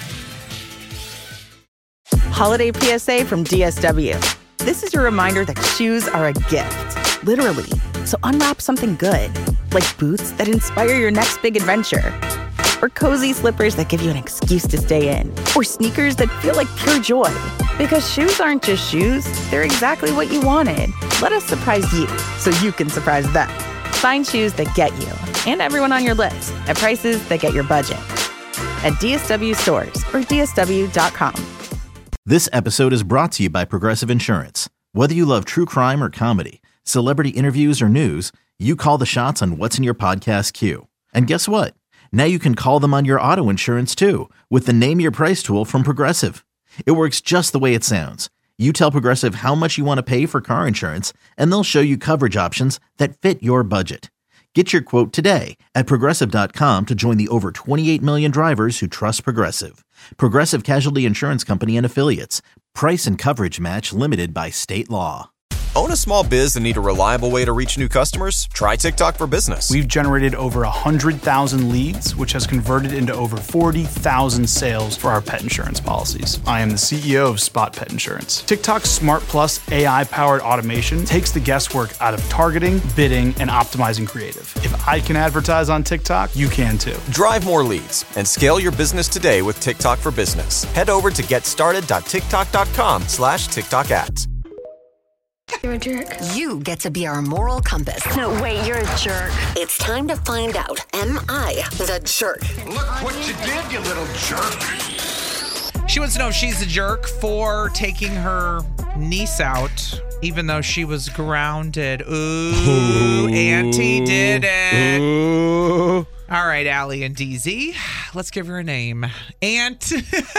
Holiday PSA from DSW. This is your reminder that shoes are a gift, literally. So unwrap something good, like boots that inspire your next big adventure, or cozy slippers that give you an excuse to stay in, or sneakers that feel like pure joy. Because shoes aren't just shoes, they're exactly what you wanted. Let us surprise you so you can surprise them. Find shoes that get you and everyone on your list at prices that get your budget. At DSW stores or DSW.com.
This episode is brought to you by Progressive Insurance. Whether you love true crime or comedy, celebrity interviews or news, you call the shots on what's in your podcast queue. And guess what? Now you can call them on your auto insurance too with the Name Your Price tool from Progressive. It works just the way it sounds. You tell Progressive how much you want to pay for car insurance, and they'll show you coverage options that fit your budget. Get your quote today at Progressive.com to join the over 28 million drivers who trust Progressive. Progressive Casualty Insurance Company and Affiliates. Price and coverage match limited by state law.
Own a small biz and need a reliable way to reach new customers? Try TikTok for Business.
We've generated over 100,000 leads, which has converted into over 40,000 sales for our pet insurance policies. I am the CEO of Spot Pet Insurance. TikTok's Smart Plus AI-powered automation takes the guesswork out of targeting, bidding, and optimizing creative. If I can advertise on TikTok, you can too.
Drive more leads and scale your business today with TikTok for Business. Head over to getstarted.tiktok.com/TikTok ads.
You're a jerk. You get to be our moral compass. No, wait, you're a jerk. It's time to find out, am I the jerk?
Look what you did, you little jerk.
She wants to know if she's a jerk for taking her niece out, even though she was grounded. Ooh, Auntie did it.
Ooh.
All right, Allie and DZ, let's give her a name. Aunt.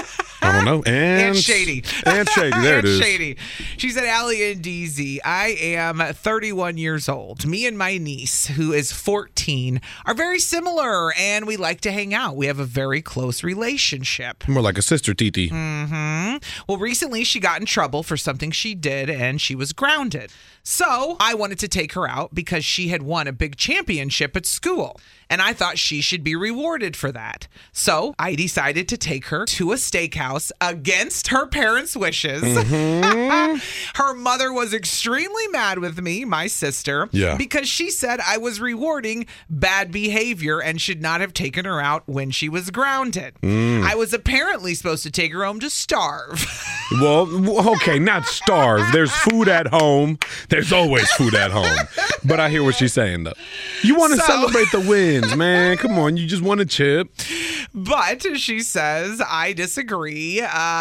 I don't know.
Aunt Shady.
Aunt Shady, there it is.
Aunt Shady. She said, Allie and DZ, I am 31 years old. Me and my niece, who is 14, are very similar, and we like to hang out. We have a very close relationship.
More like a sister, Titi.
Mm-hmm. Well, recently she got in trouble for something she did, and she was grounded. So I wanted to take her out because she had won a big championship at school, and I thought she should be rewarded for that. So I decided to take her to a steakhouse against her parents' wishes. Mm-hmm. Her mother was extremely mad with me, my sister, because she said I was rewarding bad behavior and should not have taken her out when she was grounded. I was apparently supposed to take her home to starve.
Well, okay, not starve. There's food at home. There's always food at home. But I hear what she's saying, though. You want to celebrate the wins, man. Come on, you just want a chip.
But she says, I disagree.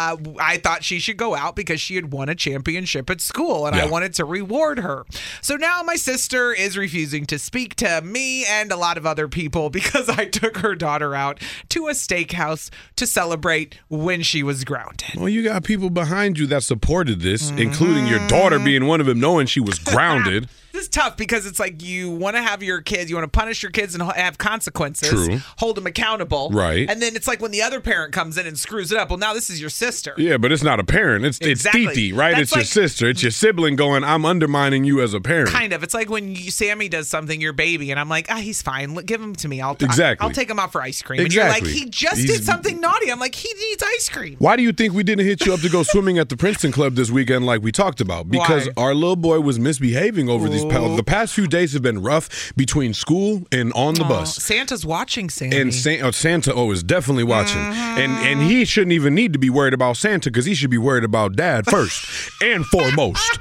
I thought she should go out because she had won a championship at school, and I wanted to reward her. So now my sister is refusing to speak to me and a lot of other people because I took her daughter out to a steakhouse to celebrate when she was grounded.
Well, you got people behind you that supported this, including your daughter being one of them, knowing she was grounded.
This is tough because it's like you want to have your kids, you want to punish your kids and have consequences,
True.
Hold them accountable.
Right.
And then it's like when the other parent comes in and screws it up. Well, now this is your sister.
Yeah, but it's not a parent. It's Titi, right? That's it's your sister. It's your sibling going, I'm undermining you as a parent.
Kind of. It's like when Sammy does something, your baby, and I'm like, he's fine. Give him to me. I'll take him out for ice cream.
Exactly.
And you're like, he just did something naughty. I'm like, he needs ice cream.
Why do you think we didn't hit you up to go swimming at the Princeton Club this weekend like we talked about? Because our little boy was misbehaving over the past few days have been rough between school and on the bus.
Santa's watching Sammy.
And Santa is definitely watching. And he shouldn't even need to be worried about Santa because he should be worried about Dad first and foremost.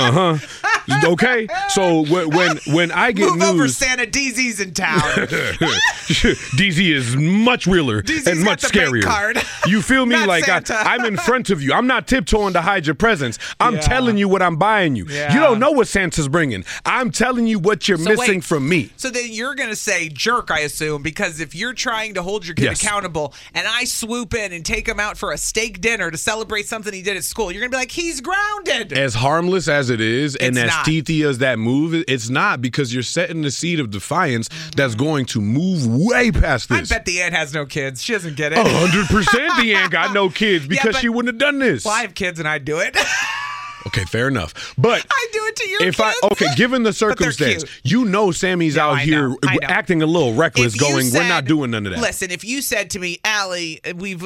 Okay? So when I get
Move
news...
over, Santa. DZ's in town.
DZ is much realer and much scarier.
Card.
You feel me? Like I'm in front of you. I'm not tiptoeing to hide your presence. I'm telling you what I'm buying you.
Yeah.
You don't know what Santa's bringing. I'm telling you what you're missing from me.
So then you're going to say jerk, I assume, because if you're trying to hold your kid accountable and I swoop in and take him out for a steak dinner to celebrate something he did at school, you're going to be like, he's grounded.
As harmless as it is and as Titi as that move, it's not, because you're setting the seed of defiance that's going to move way past this.
I bet the aunt has no kids. She doesn't get it.
100% the aunt got no kids because she wouldn't have done this.
Well, I have kids and I'd do it.
Okay, fair enough. But
I do it to your kids.
Given the circumstance, you know Sammy's out here acting a little reckless, we're not doing none of that.
Listen, if you said to me, Allie,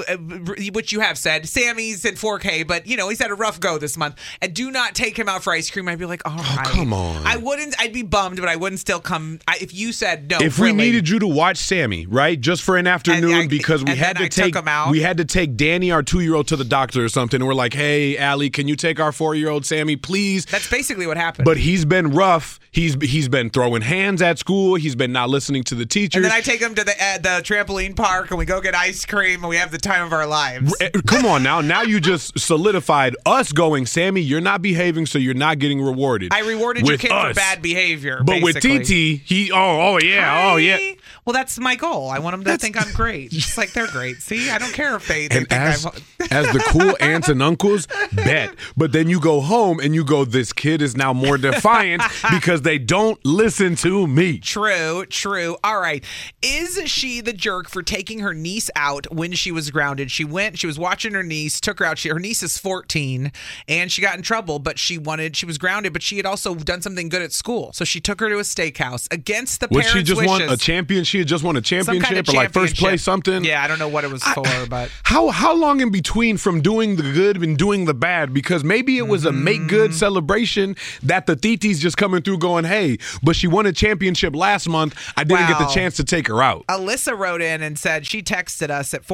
which you have said, Sammy's in 4K, but he's had a rough go this month, and do not take him out for ice cream, I'd be like, all right.
Oh, come on.
I'd be bummed, but I wouldn't still come. If you said no,
if we needed you to watch Sammy, right, just for an afternoon, because we had to take Danny, our 2-year-old, to the doctor or something, and we're like, hey, Allie, can you take our 4-year-old Sammy, please?
That's basically what happened.
But he's been rough. He's been throwing hands at school. He's been not listening to the teachers.
And then I take him to the trampoline park, and we go get ice cream, and we have the time of our lives.
Come on now. Now you just solidified us going, Sammy, you're not behaving, so you're not getting rewarded.
I rewarded your kid for bad behavior,
But basically. With Titi, oh yeah.
Well, that's my goal. I want them to think I'm great. Just like they're great. See, I don't care if they think
as the cool aunts and uncles, bet. But then you go home and you go, this kid is now more defiant because they don't listen to me.
True. All right. Is she the jerk for taking her niece out when she was grounded? She was watching her niece, took her out. Her niece is 14 and she got in trouble, but she was grounded, but she had also done something good at school. So she took her to a steakhouse against the parents' wishes.
She had just won a championship or like first place something.
Yeah, I don't know what it was for, but
how long in between from doing the good and doing the bad? Because maybe it was a make good celebration that the Titi's just coming through going, hey, but she won a championship last month. I didn't get the chance to take her out.
Alyssa wrote in and said, she texted us at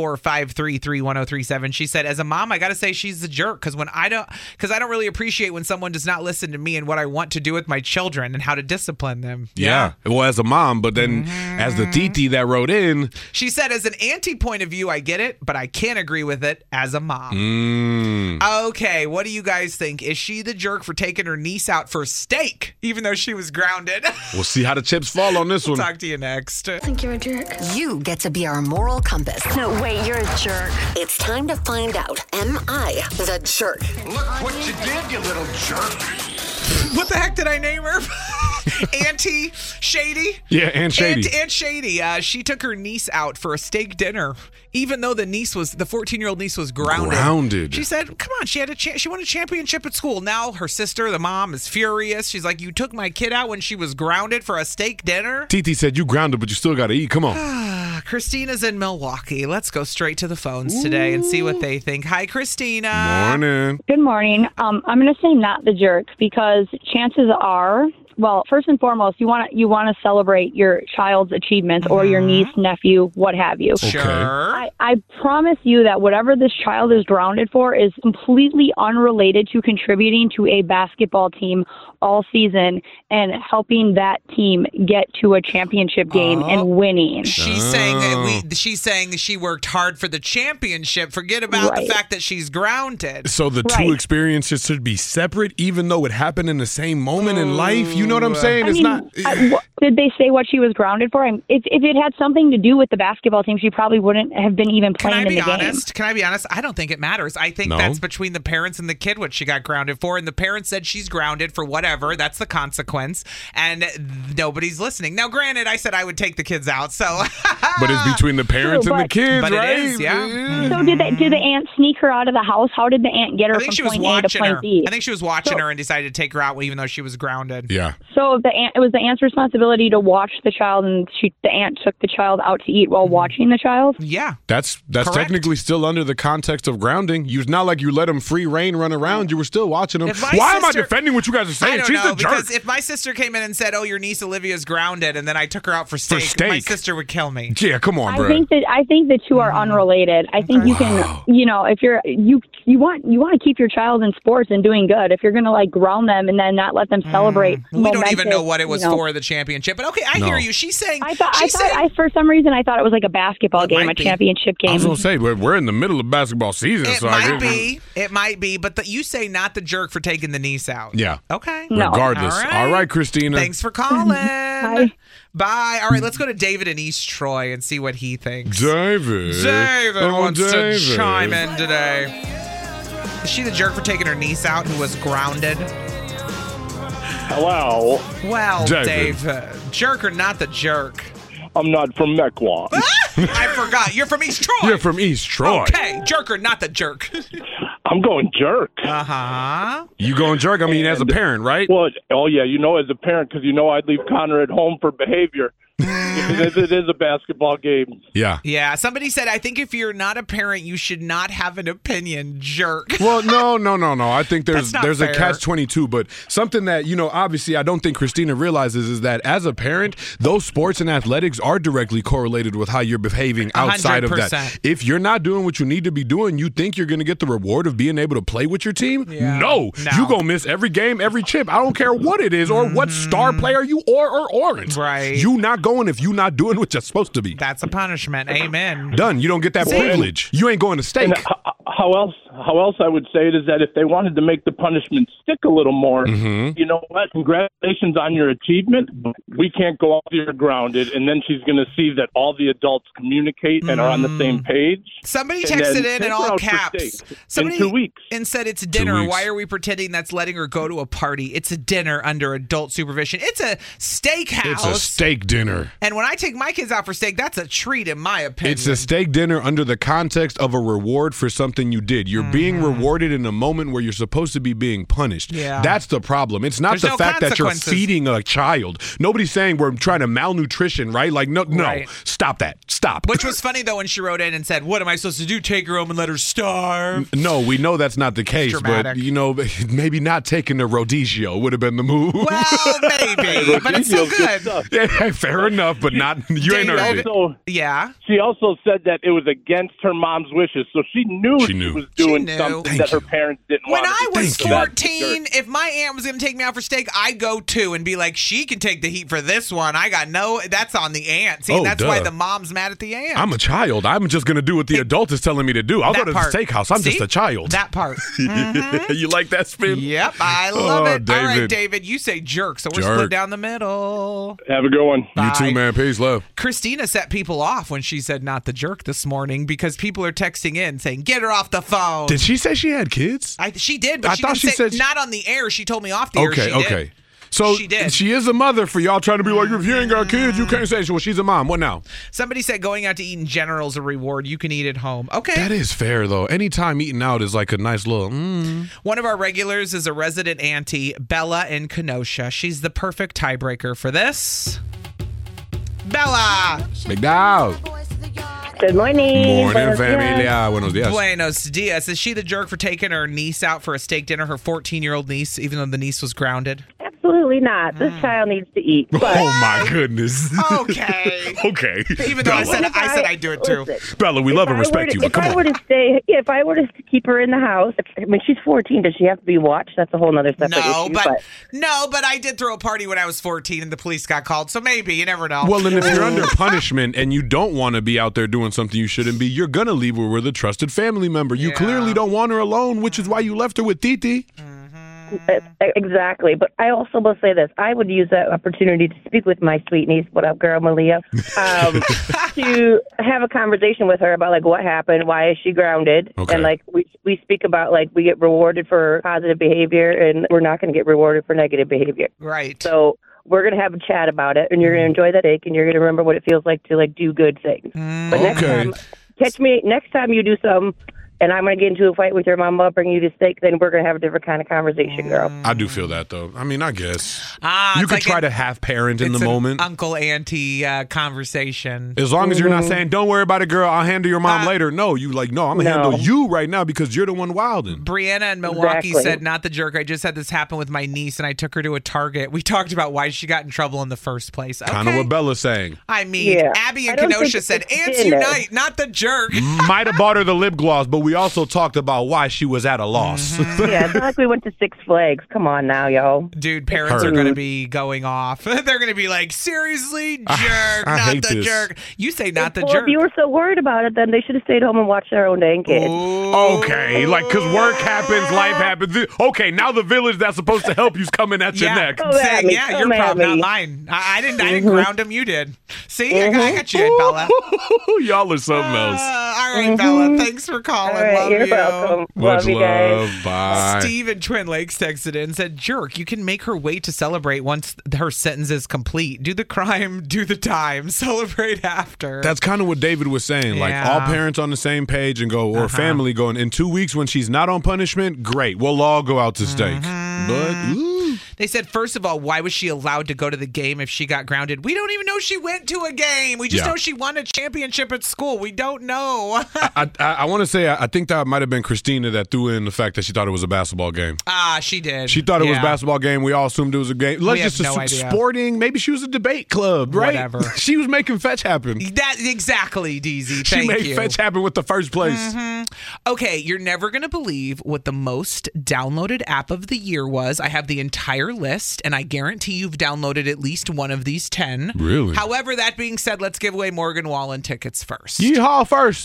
414-533-1037. She said, as a mom, I got to say she's the jerk because I don't really appreciate when someone does not listen to me and what I want to do with my children and how to discipline them.
Yeah. Well, as a mom, but then as the Titi that wrote in.
She said, as an auntie point of view, I get it, but I can't agree with it as a mom. Okay, what do you guys think? Is she the jerk for taking her niece out for steak, even though she was grounded?
We'll see how the chips fall on this one.
Talk to you next.
I think you're a jerk. You get to be our moral compass.
No, wait, you're a jerk.
It's time to find out, am I the jerk?
Look what you did, you little jerk.
What the heck did I name her? Auntie Shady?
Yeah, Aunt Shady.
Aunt Shady. She took her niece out for a steak dinner, even though the 14-year-old niece was grounded. She said, come on, she won a championship at school. Now her sister, the mom, is furious. She's like, you took my kid out when she was grounded for a steak dinner?
Titi said, you grounded, but you still got to eat. Come on.
Christina's in Milwaukee. Let's go straight to the phones today and see what they think. Hi, Christina.
Morning.
Good morning. I'm going to say not the jerk because chances are, well, first and foremost, you want to celebrate your child's achievements or your niece, nephew, what have you.
Sure.
I promise you that whatever this child is grounded for is completely unrelated to contributing to a basketball team all season and helping that team get to a championship game and winning.
She's saying she worked hard for the championship. Forget about the fact that she's grounded.
So the two experiences should be separate, even though it happened in the same moment in life. You know what I'm saying?
Did they say what she was grounded for? If it had something to do with the basketball team, she probably wouldn't have been even playing in the game.
Can I be honest? I don't think it matters. I think that's between the parents and the kid what she got grounded for. And the parents said she's grounded for whatever. That's the consequence. And nobody's listening. Now, granted, I said I would take the kids out. So,
but it's between the parents and the kids,
but
right?
It is, yeah.
So did the aunt sneak her out of the house? How did the aunt get her from point A to point B?
I think she was watching her and decided to take her out even though she was grounded.
Yeah.
So it was the aunt's responsibility to watch the child, and the aunt took the child out to eat while watching the child?
Yeah.
That's technically still under the context of grounding. It's not like you let them free reign run around. You were still watching them. Why am I defending what you guys are saying? She's the jerk.
Because if my sister came in and said, oh, your niece Olivia's grounded, and then I took her out for steak, my sister would kill me.
Yeah, come on, bro.
I think the two are unrelated. I think you can, if you're you want to keep your child in sports and doing good. If you're going to ground them and then not let them celebrate,
we don't even know what it was for the championship. But okay, I hear you. She's saying.
For some reason I thought it was like a basketball game, a championship game.
I was going to say we're in the middle of basketball season.
It might be. But you say not the jerk for taking the niece out.
Yeah.
Okay.
Regardless. All right, Christina.
Thanks for calling. Bye. All right, let's go to David in East Troy and see what he thinks.
David
wants to chime in today. Is she the jerk for taking her niece out who was grounded?
Hello.
Well, David, jerk or not the jerk?
I'm not from Mequon.
I forgot. You're from East Troy.
You're from East Troy.
Okay, jerk or not the jerk?
I'm going jerk.
Uh-huh.
You going jerk? I mean, as a parent, right?
Well, as a parent, because I'd leave Connor at home for behavior. It is a basketball game.
Yeah.
Yeah. Somebody said, I think if you're not a parent, you should not have an opinion, jerk.
Well, no. I think there's
fair.
a catch-22, but something that, obviously I don't think Christina realizes is that as a parent, those sports and athletics are directly correlated with how you're behaving outside 100%. Of that. If you're not doing what you need to be doing, you think you're going to get the reward of being able to play with your team?
Yeah.
No. You're going to miss every game, every chip. I don't care what it is or what star player you or aren't.
Right.
You not going if you're not doing what you're supposed to be.
That's a punishment. Amen.
Done. You don't get that privilege. You ain't going to steak.
How else I would say it is that if they wanted to make the punishment stick a little more, you know what? Congratulations on your achievement. We can't go out there grounded, and then she's going to see that all the adults communicate and are on the same page.
Somebody texted in all caps.
In 2 weeks.
And said it's dinner. Why are we pretending that's letting her go to a party? It's a dinner under adult supervision. It's a steakhouse.
It's a steak dinner.
And when I take my kids out for steak, that's a treat in my opinion.
It's a steak dinner under the context of a reward for something you did. You're you're being rewarded in a moment where you're supposed to be being punished.
Yeah.
That's the problem. It's not
There's
the
no
fact that you're
consequences.
feeding a child. Nobody's saying we're trying to malnutrition, right? Like, no,
Right.
stop that. Stop.
Which was funny, though, when she wrote in and said, what am I supposed to do? Take her home and let her starve?
No, we know that's not the case,
dramatic.
but, you know, maybe not taking the rodizio would have been the move.
Well, maybe, but it's still good.
Yeah, fair enough, but not, you ain't earned it.
Also,
yeah.
She also said that it was against her mom's wishes, so she knew she was doing something that her parents didn't
When
want
I
her to
was
do. So that's
14, if my aunt was going to take me out for steak, I'd go too and be like, she can take the heat for this one. I got that's on the aunt. See,
Oh,
that's why
duh.
the mom's mad at the aunt.
I'm a child. I'm just going to do what the adult is telling me to do. I'll go
That
to
part.
the steakhouse. I'm just
See?
a child.
That part.
You like that spin?
Yep, I love it. All right,
David.
David, you say jerk, so we're
Jerk.
split down the middle.
Have a good one.
You too,
Bye.
man. Peace, love.
Christina set people off when she said not the jerk this morning because people are texting in saying, get her off the phone.
Did she say she had kids?
She did, but
I
she
thought
didn't
she
say,
said
not on the air. She told me off the air.
Okay,
She did.
okay. So
She did.
she is a mother for y'all trying to be like, if you ain't got kids, you can't say, well, she's a mom. What now?
Somebody said going out to eat in general is a reward. You can eat at home. Okay.
That is fair, though. Anytime eating out is like a nice little,
One of our regulars is a resident auntie, Bella in Kenosha. She's the perfect tiebreaker for this. Bella!
Big dog.
Good morning.
Morning, familia. Buenos dias.
Buenos dias. Is she the jerk for taking her niece out for a steak dinner, her 14-year-old niece, even though the niece was grounded?
Absolutely not. This child needs to eat. But
Oh, my goodness.
Okay.
Okay.
Even though I
Bella.
said I'd do it too.
Bella, we love and respect you, but come on.
If I were to keep her in the house, when she's 14, does she have to be watched? That's a whole other separate issue.
But I did throw a party when I was 14 and the police got called, so maybe, you never know.
Well, and if you're under punishment and you don't want to be out there doing something you shouldn't be, you're going to leave her with a trusted family member. You clearly don't want her alone, which is why you left her with Titi.
Exactly. But I also will say this. I would use that opportunity to speak with my sweet niece, what up, girl, Malia, to have a conversation with her about, like, what happened, why is she grounded, and, like, we speak about, like, we get rewarded for positive behavior, and we're not going to get rewarded for negative behavior.
Right.
So we're going to have a chat about it, and you're going to enjoy that ache, and you're going to remember what it feels like to, like, do good things. But next time you do something, and I'm going to get into a fight with your mama, I'll bring you to steak, then we're going to have a different kind of conversation, girl.
I do feel that, though. I mean, I guess. you
it's
could
like
try to have parent in the moment.
Uncle-auntie conversation.
As long as you're not saying, don't worry about it, girl, I'll handle your mom later. No, you like, no, I'm going to handle you right now because you're the one wilding.
Brianna in Milwaukee said, not the jerk. I just had this happen with my niece, and I took her to a Target. We talked about why she got in trouble in the first place. Okay.
Kind of what Bella's saying.
I mean, Abby in Kenosha said, Ants unite, not the jerk.
Might have bought her the lip gloss, but we also talked about why she was at a loss.
Yeah, it's not like we went to Six Flags. Come on now, yo.
Dude, parents are going to be going off. They're going to be like, seriously, jerk,
I
not
hate
the
this.
jerk. You say not the
Well,
jerk.
if you were so worried about it, then they should have stayed home and watched their own dang kids.
Okay, like, because work happens, life happens. Okay, now the village that's supposed to help you's coming at your neck.
Saying, your problem, not mine. I didn't ground him, you did. See, I got you, Bella.
Y'all are something else.
All right, Bella, thanks for calling.
All right,
love
you're
you.
welcome.
Much
Love you guys.
love. Bye.
Steve in Twin Lakes texted in and said, jerk, you can make her wait to celebrate once her sentence is complete. Do the crime, do the time. Celebrate after.
That's kind of what David was saying. Like,
Yeah.
all parents on the same page and go, or family going, in 2 weeks when she's not on punishment, great. We'll all go out to steak. But, ooh.
They said, first of all, why was she allowed to go to the game if she got grounded? We don't even know she went to a game. We just know she won a championship at school. We don't know.
I want to say, I think that might have been Christina that threw in the fact that she thought it was a basketball game.
She did.
She thought it was a basketball game. We all assumed it was a game. Let's just
have no
assume
idea.
sporting. Maybe she was a debate club, right?
Whatever.
She was making fetch happen.
That exactly, DZ.
She
Thank
made
you.
fetch happen with the first place.
Okay, you're never going to believe what the most downloaded app of the year was. I have the entire list, and I guarantee you've downloaded at least one of these 10.
Really?
However, that being said, let's give away Morgan Wallen tickets first.
Yeehaw first.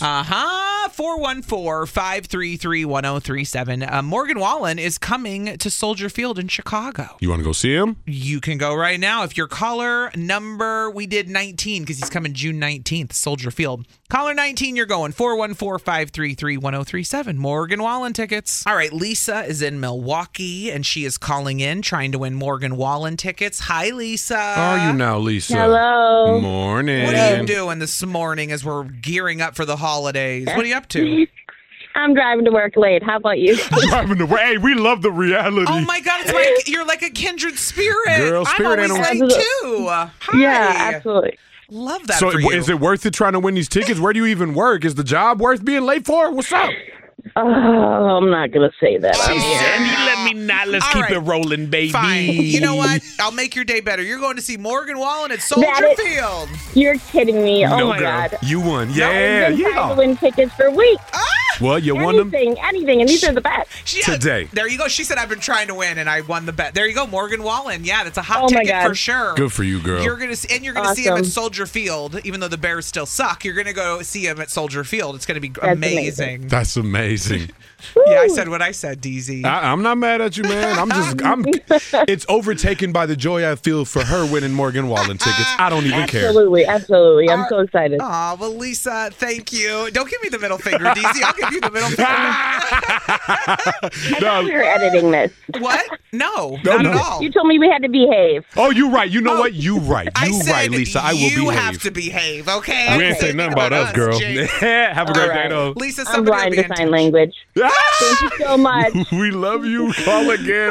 414-533-1037. Morgan Wallen is coming to Soldier Field in Chicago.
You want to go see him?
You can go right now. If your caller number, we did 19 because he's coming June 19th, Soldier Field. Caller 19, you're going 414-533-1037. Morgan Wallen tickets. All right, Lisa is in Milwaukee, and she is calling in trying to win Morgan Wallen tickets. Hi, Lisa.
How are you now, Lisa?
Hello.
Morning.
What are you doing this morning as we're gearing up for the holidays? What are you up to?
I'm driving to work late. How about you?
Driving to work. Hey, we love the reality.
Oh my God, it's like you're like a kindred spirit.
Girl, spirit
I'm always late too. Hi.
Yeah, absolutely.
Love that
So
for you.
is it worth it trying to win these tickets? Where do you even work? Is the job worth being late for? What's up?
Oh, I'm not going to say that.
Let me not. Let's keep it rolling, baby.
Fine. You know what? I'll make your day better. You're going to see Morgan Wallen at Soldier Field.
You're kidding me. Oh,
No,
my
girl.
God.
You won.
I've
Yeah,
been trying
yeah.
to win tickets for weeks.
Well, you won them
Anything, and these are the best.
today.
There you go. She said, I've been trying to win, and I won the bet. There you go, Morgan Wallen. Yeah, that's a hot
Oh, my
ticket
God.
for sure.
Good for you, girl.
You're gonna see him at
Awesome.
Soldier Field, even though the Bears still suck. You're gonna go see him at Soldier Field. It's gonna be
That's
amazing.
That's amazing.
Yeah, I said what I said, DZ.
I'm not mad at you, man. It's overtaken by the joy I feel for her winning Morgan Wallen tickets. I don't even care.
Absolutely. I'm so excited.
Aw, well, Lisa, thank you. Don't give me the middle finger, DZ. I'll give you the middle finger.
I thought we were editing this.
What? No, not at all.
You told me we had to behave.
Oh, you right. You know what? You right.
I
You
said
right, Lisa. I will
you
behave.
have to behave, okay?
We ain't saying nothing about us, girl. Have a great day, though.
Lisa,
I'm blind to sign language.
Ah!
Thank you so much.
We love you. Call again.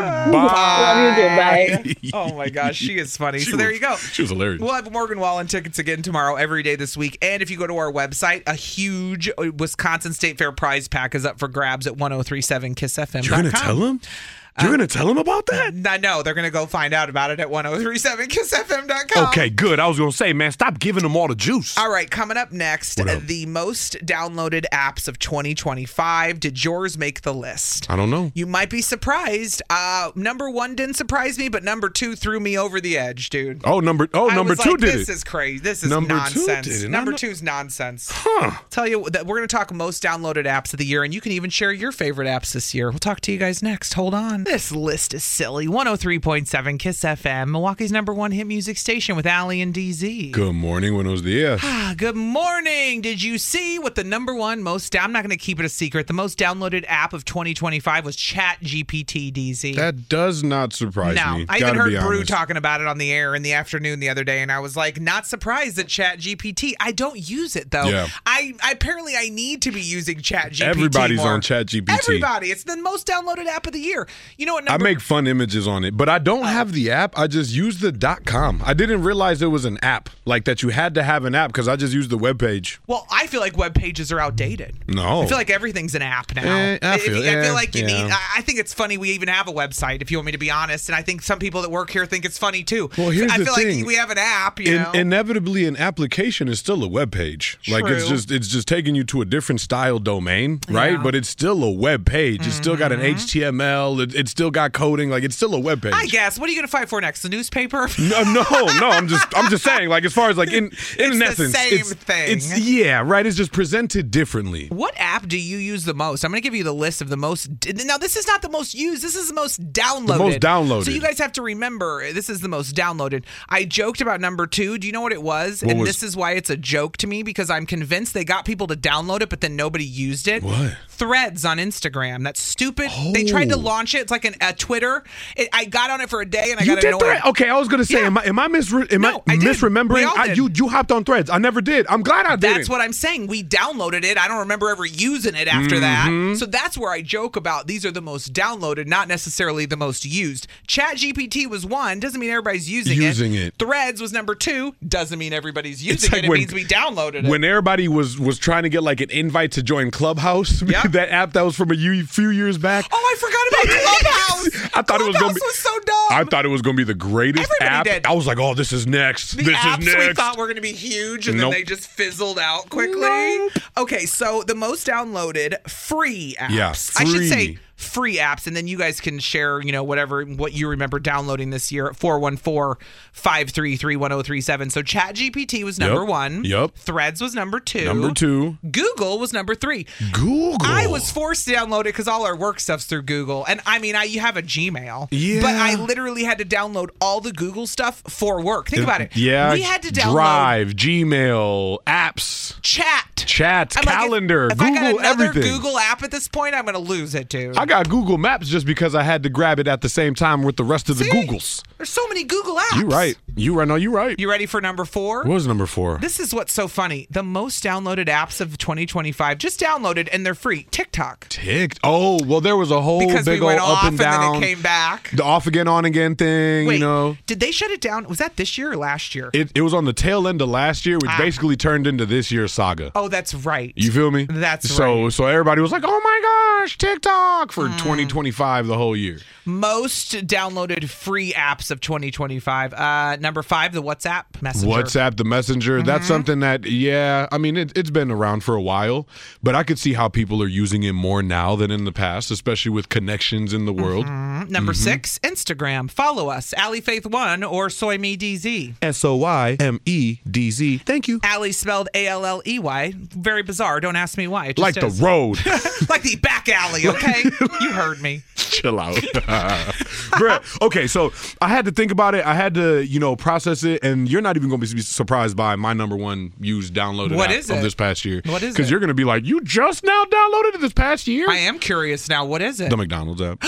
Bye.
Love you too. Bye.
Oh my gosh, she is funny. So there you go.
She was hilarious.
We'll have Morgan Wallen tickets again tomorrow, every day this week. And if you go to our website, a huge Wisconsin State Fair prize pack is up for grabs at 1037kissfm.com.
You're going to tell him? You're going to tell him about that?
I know. They're going to go find out about it at 1037kissfm.com.
Okay, good. I was going to say, man, stop giving them all the juice.
All right, coming up next, the most downloaded apps of 2025. Did yours make the list?
I don't know.
You might be surprised. Number 1 didn't surprise me, but number 2 threw me over the edge, dude.
Number 2 did
This
it.
is crazy. This is
Number 2
nonsense.
did it.
Number 2 is nonsense.
Huh.
Tell you that we're going to talk most downloaded apps of the year, and you can even share your favorite apps this year. We'll talk to you guys next. Hold on. This list is silly. 103.7 Kiss FM, Milwaukee's #1 hit music station with Allie and DZ.
Good morning. Buenos dias.
Good morning. Did you see what the #1 most I'm not going to keep it a secret. The most downloaded app of 2025 was ChatGPT, DZ.
That does not surprise me.
I even heard Brew talking about it on the air in the afternoon the other day, and I was like, not surprised at ChatGPT. I don't use it, though.
Yeah.
I need to be using ChatGPT
Everybody's
more.
on ChatGPT.
Everybody. It's the most downloaded app of the year. You know what
I make fun images on it, but I don't have the app. I just use the .com. I didn't realize it was an app, like that you had to have an app because I just used the web page.
Well, I feel like web pages are outdated.
No.
I feel like everything's an app now.
I feel
like you need. I think it's funny we even have a website, if you want me to be honest, and I think some people that work here think it's funny too.
Well, here's
I
the
feel
thing.
like we have an app, you know.
Inevitably, an application is still a web page. Like it's just taking you to a different style domain, right?
Yeah.
But it's still a web page. It's still got an HTML. It's still got coding. Like it's still a web page.
I guess. What are you going to fight for next? The newspaper?
No. I'm just saying. Like as far as like in essence,
same thing.
It's just presented differently.
What app do you use the most? I'm going to give you the list of the most. Now, this is not the most used. This is the most downloaded.
The most downloaded.
So you guys have to remember, this is the most downloaded. I joked about number 2. Do you know what it was? This is why it's a joke to me, because I'm convinced they got people to download it, but then nobody used it.
What?
Threads on Instagram. That's stupid. They tried to launch it. It's like a Twitter. I got on it for a day and I got annoyed.
Okay, I was gonna say, am I misremembering? You hopped on Threads. I never did. I'm glad I did.
That's what I'm saying. We downloaded it. I don't remember ever using it after that. So that's where I joke about these are the most downloaded, not necessarily the most used. ChatGPT was 1. Doesn't mean everybody's using it. Threads was number 2. Doesn't mean everybody's using it. It means we downloaded it.
When everybody was trying to get like an invite to join Clubhouse, that app that was from a few years back.
Oh, I forgot about Clubhouse.
I thought it was gonna be
so dumb.
I thought it was gonna be the greatest app.
Did.
I was like, oh, this is next.
The apps we thought were gonna be huge, and then they just fizzled out quickly. Okay, so the most downloaded free apps.
Yeah,
I should say free apps, and then you guys can share, what you remember downloading this year at 414-533-1037. So ChatGPT was number 1.
Yep.
Threads was number 2.
Number 2.
Google was number 3.
Google.
I was forced to download it because all our work stuff's through Google, and you have a Gmail.
Yeah.
But I literally had to download all the Google stuff for work. Think about it.
Yeah.
We had to download
Drive, Gmail, apps,
chat,
calendar,
if
Google,
I got another
everything.
Google app at this point, I'm going to lose it, dude.
I got Google Maps just because I had to grab it at the same time with the rest of the Googles.
There's so many Google apps.
You're right. You right. No, you're right.
You ready for number 4?
What was number 4?
This is what's so funny. The most downloaded apps of 2025, just downloaded and they're free. TikTok.
Oh, well, there was a whole
because
big
we went
old
off
up and down.
then it came back.
The off again, on again thing,
Wait,
you know.
Did they shut it down? Was that this year or last year?
It was on the tail end of last year, which basically turned into this year's saga.
Oh, that's right.
You feel me?
That's right.
So everybody was like, oh my gosh, TikTok for 2025 the whole year.
Most downloaded free apps of 2025. Number 5, the WhatsApp Messenger.
WhatsApp, the Messenger. That's something that, I mean, it's been around for a while, but I could see how people are using it more now than in the past, especially with connections in the world.
Number 6, Instagram. Follow us, AllieFaith1 or SoyMeDZ.
SoyMeDZ. Thank you.
Allie spelled Alley. Very bizarre. Don't ask me why. It just
like
is.
the road.
Like the back alley, okay? You heard me.
Chill out. Bruh, okay, so I had to think about it. I had to, process it, and you're not even going to be surprised by my number 1 used downloaded app of this past year.
What is it?
Because you're going to be like, you just now downloaded it this past year?
I am curious now. What is it?
The McDonald's app.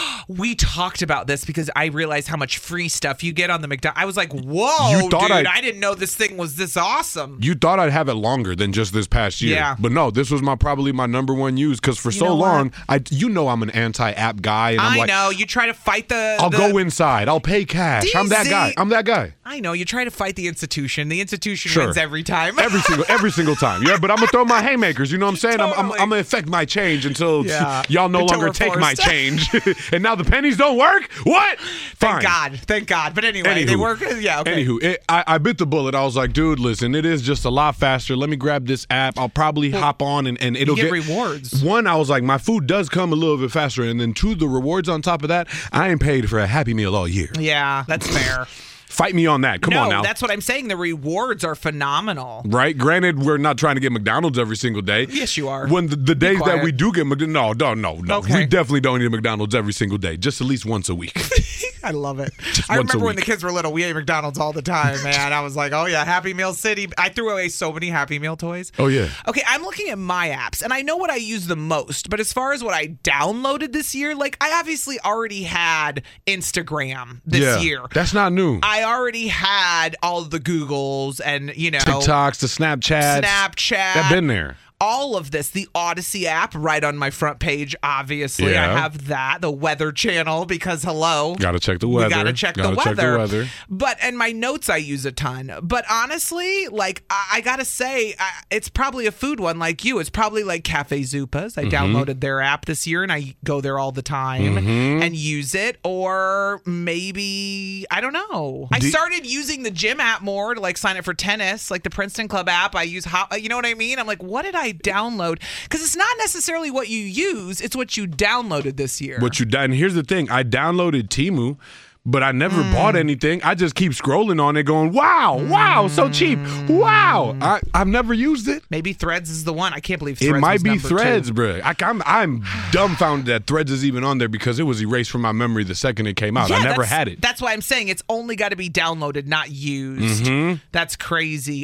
We talked about this because I realized how much free stuff you get on the McDonald's. I was like, whoa, dude, I didn't know this thing was this awesome.
You thought I'd have it longer than just this past year.
Yeah.
But no, this was probably my number 1 use because for so long, I'm an anti-app guy. And
I know. You try to fight
I'll go inside. I'll pay cash.
DZ.
I'm that guy.
I know. You try to fight the institution. The institution wins every time.
every single time. Yeah, but I'm going to throw my haymakers. You know what I'm saying?
Totally.
I'm going to affect my change until y'all no longer take my change. And now the pennies don't work? What? Fine.
Thank God. But anyway, they work. Yeah, okay.
Anywho, I bit the bullet. I was like, dude, listen, it is just a lot faster. Let me grab this app. I'll probably hop on and it'll
get rewards.
1, I was like, my food does come a little bit faster. And then 2, the rewards on top of that, I ain't paid for a Happy Meal all year.
Yeah, that's fair.
Fight me on that. Come on now.
No, that's what I'm saying. The rewards are phenomenal.
Right? Granted, we're not trying to get McDonald's every single day.
Yes, you are.
When the days that we do get McDonald's, no.
Okay.
We definitely don't eat McDonald's every single day. Just at least once a week.
I love it. I remember when the kids were little, we ate McDonald's all the time, man. I was like, oh yeah, Happy Meal City. I threw away so many Happy Meal toys.
Oh yeah.
Okay, I'm looking at my apps, and I know what I use the most, but as far as what I downloaded this year, like I obviously already had Instagram this year.
That's not new.
I already had all the Googles and,
TikToks, the Snapchat. They've been there.
All of this, the Odyssey app right on my front page, obviously.
Yeah.
I have that, the Weather Channel, because hello.
Got to check the weather.
We got to check the weather. And my notes I use a ton. But honestly, like, I got to say, it's probably a food one like you. It's probably like Cafe Zupas. I downloaded their app this year, and I go there all the time and use it. Or maybe, I don't know. I started using the gym app more to, like, sign up for tennis, like the Princeton Club app. I use, you know what I mean? I'm like, what did I download? Because it's not necessarily what you use, it's what you downloaded this year.
And here's the thing, I downloaded Temu, but I never bought anything. I just keep scrolling on it going, wow, so cheap. Wow. I've never used it.
Maybe Threads is the one. I can't believe Threads
It might
was
be
number
Threads,
2.
bro. I'm dumbfounded that Threads is even on there because it was erased from my memory the second it came out.
Yeah,
I never had it.
That's why I'm saying it's only got to be downloaded, not used. That's crazy.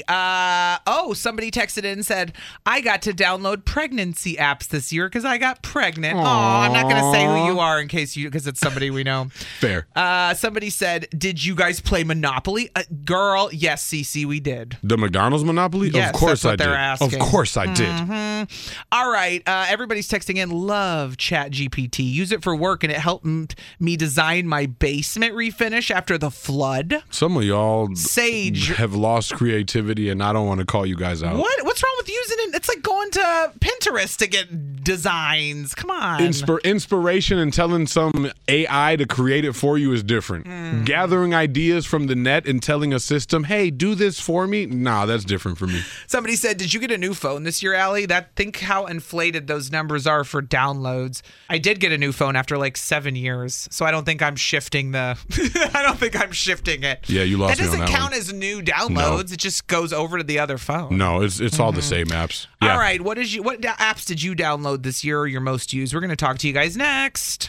Somebody texted in and said, I got to download pregnancy apps this year because I got pregnant. Oh, I'm not going to say who you are because it's somebody we know.
Fair.
Somebody said, did you guys play Monopoly? Girl, yes, Cece, we did.
The McDonald's Monopoly?
Yes,
of course
that's what
I did.
they're asking.
Of course I did.
All right. Everybody's texting in, love ChatGPT. Use it for work, and it helped me design my basement refinish after the flood.
Some of y'all
Sage
have lost creativity, and I don't want to call you guys out.
What's wrong with using it? It's like going to Pinterest to get designs. Come on.
Inspiration and telling some AI to create it for you is different. Gathering ideas from the net and telling a system, hey, do this for me? Nah, that's different for me.
Somebody said, did you get a new phone this year, Allie? Think how inflated those numbers are for downloads. I did get a new phone after like 7 years, so I don't think I'm shifting it.
Yeah, you lost me on that
doesn't count
one.
as new downloads. No. It just goes over to the other phone.
No, it's all the same apps. Yeah.
All right, what apps did you download download this year or your most used. We're going to talk to you guys next.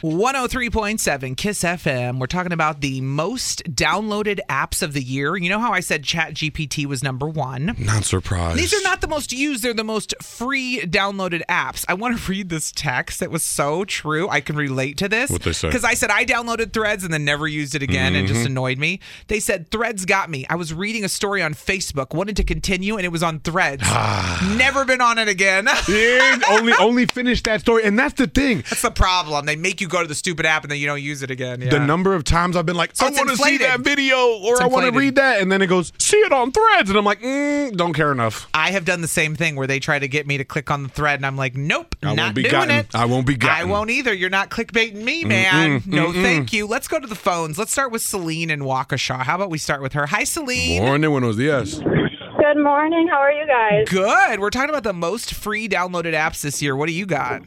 103.7 Kiss FM. We're talking about the most downloaded apps of the year. You know how I said ChatGPT was number one?
Not surprised.
These are not the most used. They're the most free downloaded apps. I want to read this text that was so true. I can relate to this.
What they say?
Because I said I downloaded Threads and then never used it again. It just annoyed me. They said Threads got me. I was reading a story on Facebook, wanted to continue, and it was on Threads. Never been on it again.
Yeah, only finished that story. And that's the thing.
That's the problem. They make you go to the stupid app and then you don't use it again. Yeah.
The number of times I've been like, I want to see that video or I want to read that. And then it goes, see it on Threads. And I'm like, don't care enough.
I have done the same thing where they try to get me to click on the thread and I'm like, nope,
I
not
won't be
doing
gotten.
it.
I won't be gotten.
I won't either. You're not clickbaiting me, man. No, thank you. Let's go to the phones. Let's start with Celine in Waukesha. How about we start with her? Hi, Celine.
Morning, buenos dias.
Good morning. How are you guys?
Good. We're talking about the most free downloaded apps this year. What do you got?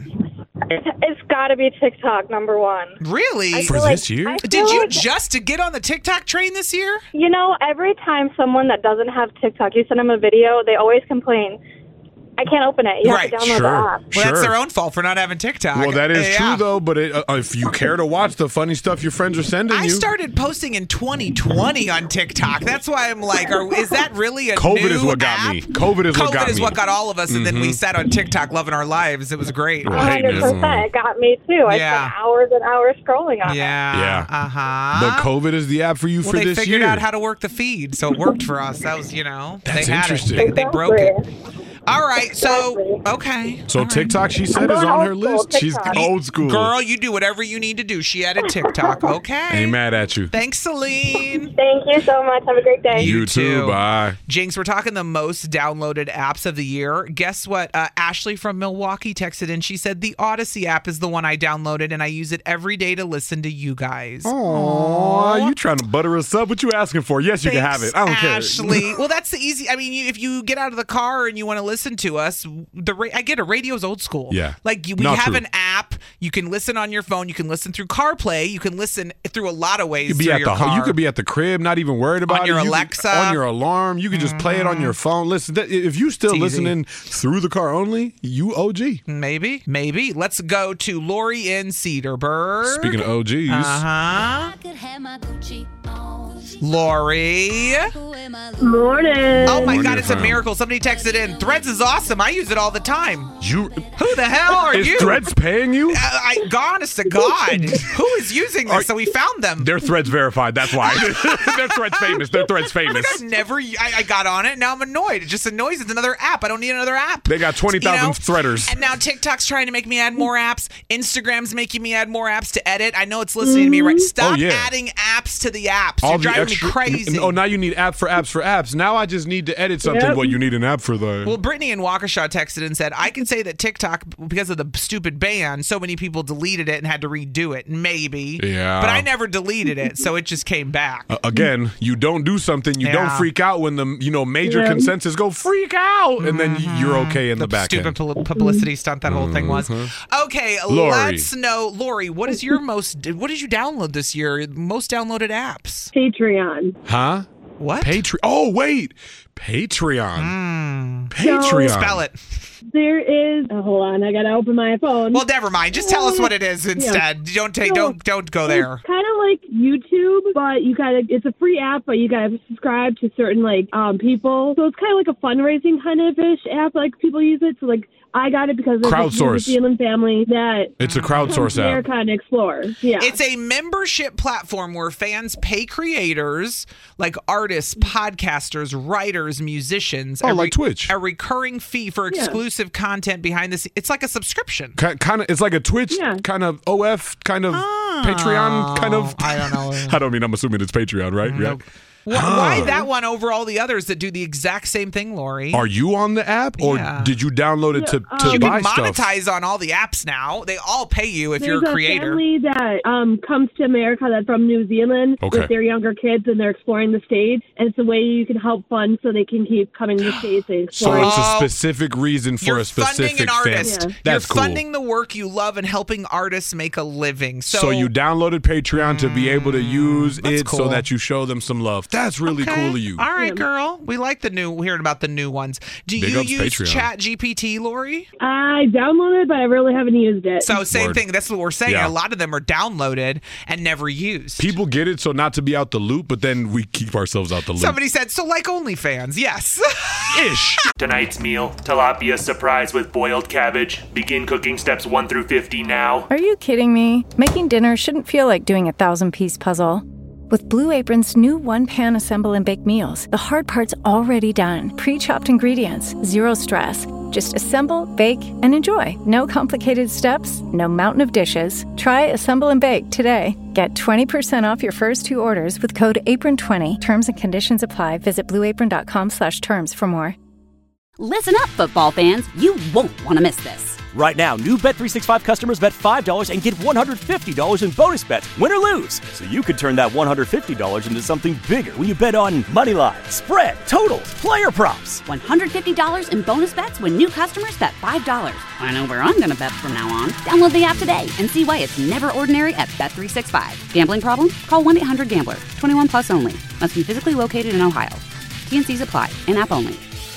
It's got to be TikTok, number one.
Really?
For this year?
Did you just to get on the TikTok train this year?
You know, every time someone that doesn't have TikTok, you send them a video, they always complain, I can't open it. You have to download the app.
Well, that's their own fault for not having TikTok.
Well, that is true, though. But if you care to watch the funny stuff your friends are sending you.
I started posting in 2020 on TikTok. That's why I'm like, is that really a
COVID
new
is what
app?
got me. COVID is what got
all of us. And then we sat on TikTok loving our lives. It was great.
100%. It got me, too. I spent hours and hours scrolling on it.
Yeah.
Uh-huh.
But COVID is the app for you for this year.
They figured out how to work the feed, so it worked for us. That was,
That's
they had
interesting.
it. They broke it. All right, so, okay.
So TikTok, she said, is on her list. She's old school.
Girl, you do whatever you need to do. She added TikTok, okay?
Ain't mad at you.
Thanks, Celine.
Thank you so much. Have a great day.
You too. Bye.
Jinx, we're talking the most downloaded apps of the year. Guess what? Ashley from Milwaukee texted in. She said, the Odyssey app is the one I downloaded, and I use it every day to listen to you guys.
Aww. You trying to butter us up? What you asking for? Yes, you can have it. I don't care.
Ashley. Well, that's the easy. I mean, if you get out of the car and you want to listen to us, I get it. Radio's old school.
Yeah.
Like we have an app. You can listen on your phone. You can listen through CarPlay. You can listen through a lot of ways.
You could be at the crib, not even worried about
on your Alexa,
on your alarm. You can just play it on your phone. Listen, if you still listening through the car only, you OG.
Maybe. Let's go to Lori in Cedarburg.
Speaking of OGs,
Lori.
Morning.
Oh my God, it's a miracle. Somebody texted in. Threads is awesome. I use it all the time. Who the hell are you?
Is Threads paying you?
Honest to God. Who is using this? So we found them.
They're Threads verified. That's why. They're Threads famous.
I got on it. Now I'm annoyed. It just annoys. It's another app. I don't need another app.
They got 20,000 threaders.
And now TikTok's trying to make me add more apps. Instagram's making me add more apps to edit. I know it's listening to me, right? Stop adding apps to the apps. You're driving me crazy.
Oh, now you need app for apps. Now I just need to edit something.
Yep.
Well, you need an app for that.
Well, Brittany in Waukesha texted and said, I can say that TikTok, because of the stupid ban, so many people deleted it and had to redo it. Maybe.
Yeah.
But I never deleted it, so it just came back.
Again, you don't do something, you don't freak out when the major consensus go freak out, and then you're okay in the back
end. Stupid publicity stunt that whole thing was. Okay,
Lori.
Let's know, Lori, what did you download this year? Most downloaded apps?
Patreon.
Huh?
What?
Oh, wait. Patreon. Patreon.
Spell it.
There is. Hold on, I gotta open my phone.
Well, never mind. Just tell us what it is instead. Yeah. Don't go there.
It's kind of like YouTube, but it's a free app, but you gotta subscribe to certain people. So it's kind of like a fundraising kind of ish app. Like people use it. So I got it because there's a New Zealand family that
it's a crowdsource app.
America and explore. Yeah.
It's a membership platform where fans pay creators like artists, podcasters, writers, musicians.
Like Twitch.
A recurring fee for exclusive content behind the scenes. It's like a subscription.
Kind of. It's like a Twitch kind of OF kind of Patreon kind of.
I don't know.
I'm assuming it's Patreon, right?
Nope. Why that one over all the others that do the exact same thing, Lori?
Are you on the app, or did you download it to buy stuff?
You can monetize on all the apps now. They all pay you if you're a creator.
There's a family that comes to America that's from New Zealand with their younger kids, and they're exploring the States. And it's a way you can help fund so they can keep coming to the States and exploring.
So it's a specific reason for a specific
artist.
family.
That's cool. You're funding the work you love and helping artists make a living.
So you downloaded Patreon to be able to use it so that you show them some love. That's really cool of you.
All right, girl. We like hearing about the new ones. Do you use ChatGPT, Lori?
I downloaded it, but I really haven't used it.
So same thing. That's what we're saying. Yeah. A lot of them are downloaded and never used.
People get it, so not to be out the loop, but then we keep ourselves out the loop.
Somebody said, so like OnlyFans. Yes.
Ish.
Tonight's meal, tilapia surprise with boiled cabbage. Begin cooking steps 1 through 50 now.
Are you kidding me? Making dinner shouldn't feel like doing a 1,000-piece puzzle. With Blue Apron's new one-pan assemble and bake meals, the hard part's already done. Pre-chopped ingredients, zero stress. Just assemble, bake, and enjoy. No complicated steps, no mountain of dishes. Try Assemble and Bake today. Get 20% off your first 2 orders with code APRON20. Terms and conditions apply. Visit blueapron.com/terms for more.
Listen up, football fans. You won't want to miss this.
Right now, new Bet365 customers bet $5 and get $150 in bonus bets, win or lose. So you could turn that $150 into something bigger when you bet on money line, spread, totals, player props.
$150 in bonus bets when new customers bet $5. I know where I'm going to bet from now on. Download the app today and see why it's never ordinary at Bet365. Gambling problem? Call 1-800-GAMBLER. 21 plus only. Must be physically located in Ohio. T&Cs apply. In-app only.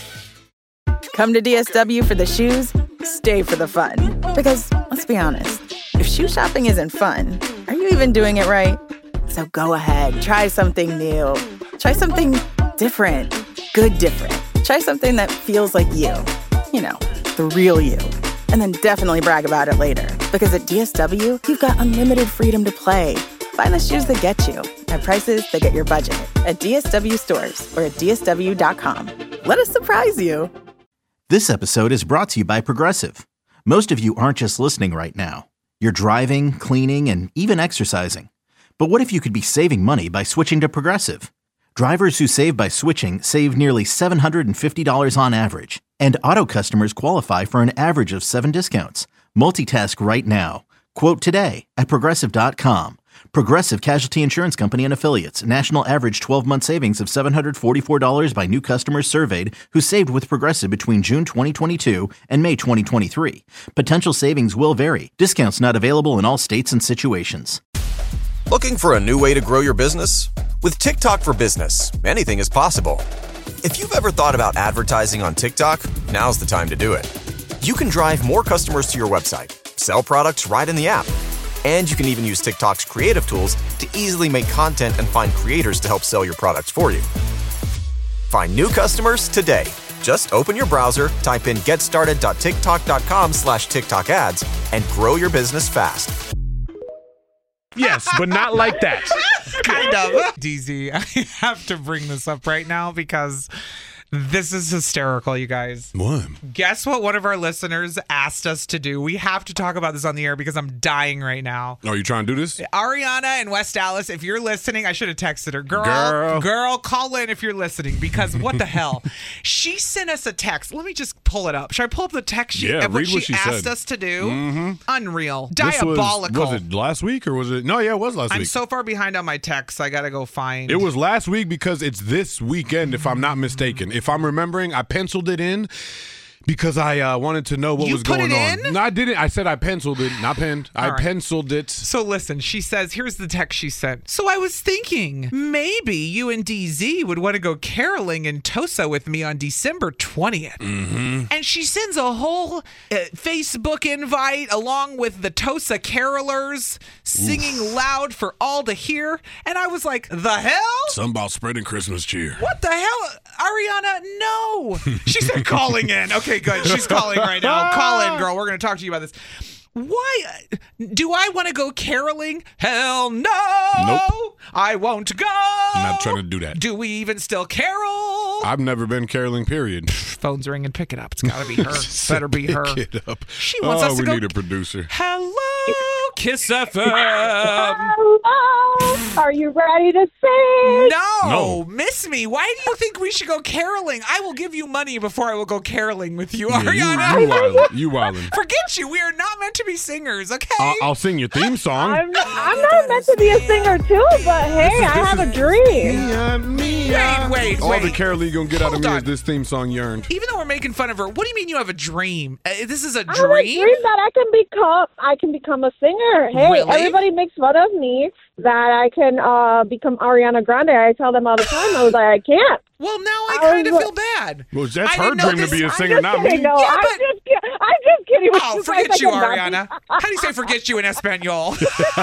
Come to DSW for the shoes, stay for the fun. Because, let's be honest, if shoe shopping isn't fun, are you even doing it right? So go ahead, try something new. Try something different. Good different. Try something that feels like you. You know, the real you. And then definitely brag about it later. Because at DSW, you've got unlimited freedom to play. Find the shoes that get you at prices that get your budget at DSW stores or at DSW.com. Let us surprise you.
This episode is brought to you by Progressive. Most of you aren't just listening right now. You're driving, cleaning, and even exercising. But what if you could be saving money by switching to Progressive? Drivers who save by switching save nearly $750 on average. And auto customers qualify for an average of 7 discounts. Multitask right now. Quote today at Progressive.com. Progressive Casualty Insurance Company and Affiliates. National average 12-month savings of $744 by new customers surveyed who saved with Progressive between June 2022 and May 2023. Potential savings will vary. Discounts not available in all states and situations.
Looking for a new way to grow your business? With TikTok for Business, anything is possible. If you've ever thought about advertising on TikTok, now's the time to do it. You can drive more customers to your website, sell products right in the app, and you can even use TikTok's creative tools to easily make content and find creators to help sell your products for you. Find new customers today. Just open your browser, type in getstarted.tiktok.com/TikTok ads, and grow your business fast.
Yes, but not like that.
Kind of. DZ, I have to bring this up right now because this is hysterical, you guys.
What?
Guess what one of our listeners asked us to do? We have to talk about this on the air because I'm dying right now.
Oh, you trying to do this?
Ariana in West Dallas, if you're listening, I should have texted her. Girl, call in if you're listening because what the hell? She sent us a text. Let me just pull it up. Should I pull up the text of what she asked us to do?
Mm-hmm.
Unreal. Diabolical.
Was it last week or was it? No, yeah, it was last week.
I'm so far behind on my texts. I got to go find.
It was last week because it's this weekend, if I'm not mistaken. If I'm remembering, I penciled it in because I wanted to know what was going on.
You put it in?
No, I didn't. I said I penciled it, not penned. I penciled it.
So listen, she says, here's the text she sent. So I was thinking, maybe you and DZ would want to go caroling in Tosa with me on December 20th.
Mm-hmm.
And she sends a whole Facebook invite along with the Tosa carolers singing loud for all to hear. And I was like, the hell?
Something about spreading Christmas cheer.
What the hell? Ariana, no. She said calling in. Okay, good. She's calling right now. Call in, girl. We're going to talk to you about this. Why? Do I want to go caroling? Hell no.
Nope.
I won't go.
I'm not trying to do that.
Do we even still carol?
I've never been caroling, period.
Phone's ringing. Pick it up. It's got to be her. Better be her.
Pick it up.
She wants us to go.
We need a producer.
Hello, Kiss FM.
Hello. Are you ready to sing?
No. Miss me. Why do you think we should go caroling? I will give you money before I will go caroling with you, Ariana.
You wildin'.
Forget you. We are not meant to be singers, okay?
I'll sing your theme song.
I'm not meant to be a singer too, but hey, I have a dream.
Wait.
All the caroling you're going to get out of me is this theme song yearned.
Even though we're making fun of her, what do you mean you have a dream? This is a
I
dream?
have a dream that I can become a singer. care. Hey,
Really?
everybody makes fun of me that I can become Ariana Grande. I tell them all the time. I was like, I can't.
Well, now I kind of feel bad.
Well, that's her dream to be a singer, not
kidding,
me.
No,
Yeah,
I'm just kidding.
Oh, forget you, Ariana. How do you say forget you in Espanol?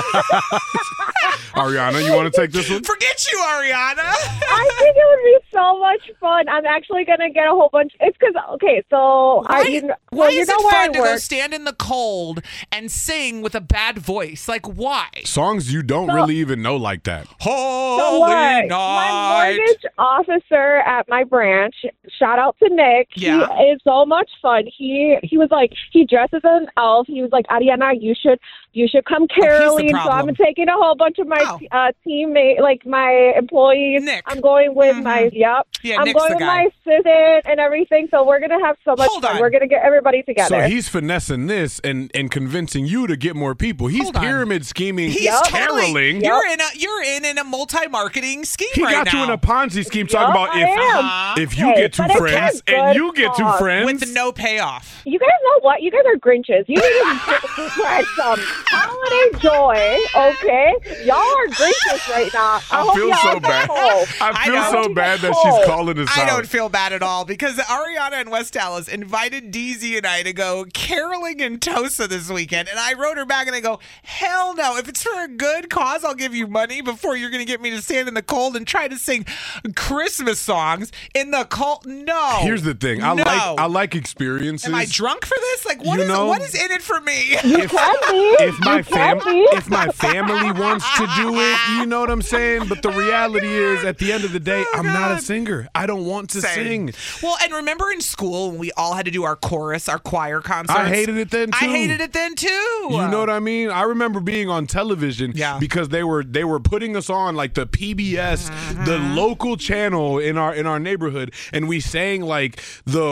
Ariana, you want to take this one?
Forget you, Ariana.
I think it would be so much fun. I'm actually going to get a whole bunch. It's because, okay, so
Why
you know
is it
where
fun
I
to go
work.
stand in the cold and sing with a bad voice? Like, why?
Songs you don't really even know like that.
Holy
My
night.
mortgage officer at my branch, shout out to Nick.
Yeah.
He is so much fun. He was like, he dresses as an elf. He was like, Ariana, you should come caroling. So I'm taking a whole bunch of my teammates, like my employees.
Nick.
I'm going with my,
Yeah,
I'm
Nick's
going
the
with
guy.
my assistant and everything. So we're going to have so much
Hold
fun.
on.
We're going to get everybody together.
So he's finessing this and convincing you to get more people. He's
Hold on.
pyramid scheming,
He's
caroling.
You're in a multi-marketing scheme
He
right
got
now.
you in a Ponzi scheme talking about if you
Hey,
get two
but it's
friends
a
and
good
you get two
song.
friends.
with no payoff.
You guys know what? You guys are Grinches. You need to spread some holiday joy, okay? Y'all are Grinches right now.
I feel so bad. I feel so bad that she's calling us
I
out.
don't feel bad at all because Ariana in West Dallas invited DZ and I to go caroling in Tosa this weekend. And I wrote her back and I go, hell no. If it's for a good cause, I'll give you money before you're going to get me to stand in the cold and try to sing Christmas songs in the cold. No.
Here's the thing. I like experiences.
Am I drunk for this? Like, what is in it for me?
If my family wants to do it, you know what I'm saying? But the reality is, at the end of the day, I'm not a singer. I don't want to sing.
Well, and remember in school when we all had to do our chorus, our choir concerts?
I hated it then, too.
I hated it then, too.
You know what I mean? I remember being on television because they were putting us on like the PBS, the local channel in our neighborhood, and we sang like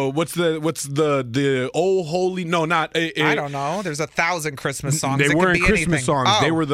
the old holy
I don't know. There's 1,000 Christmas songs.
They weren't Christmas
anything.
songs.
Oh.
They were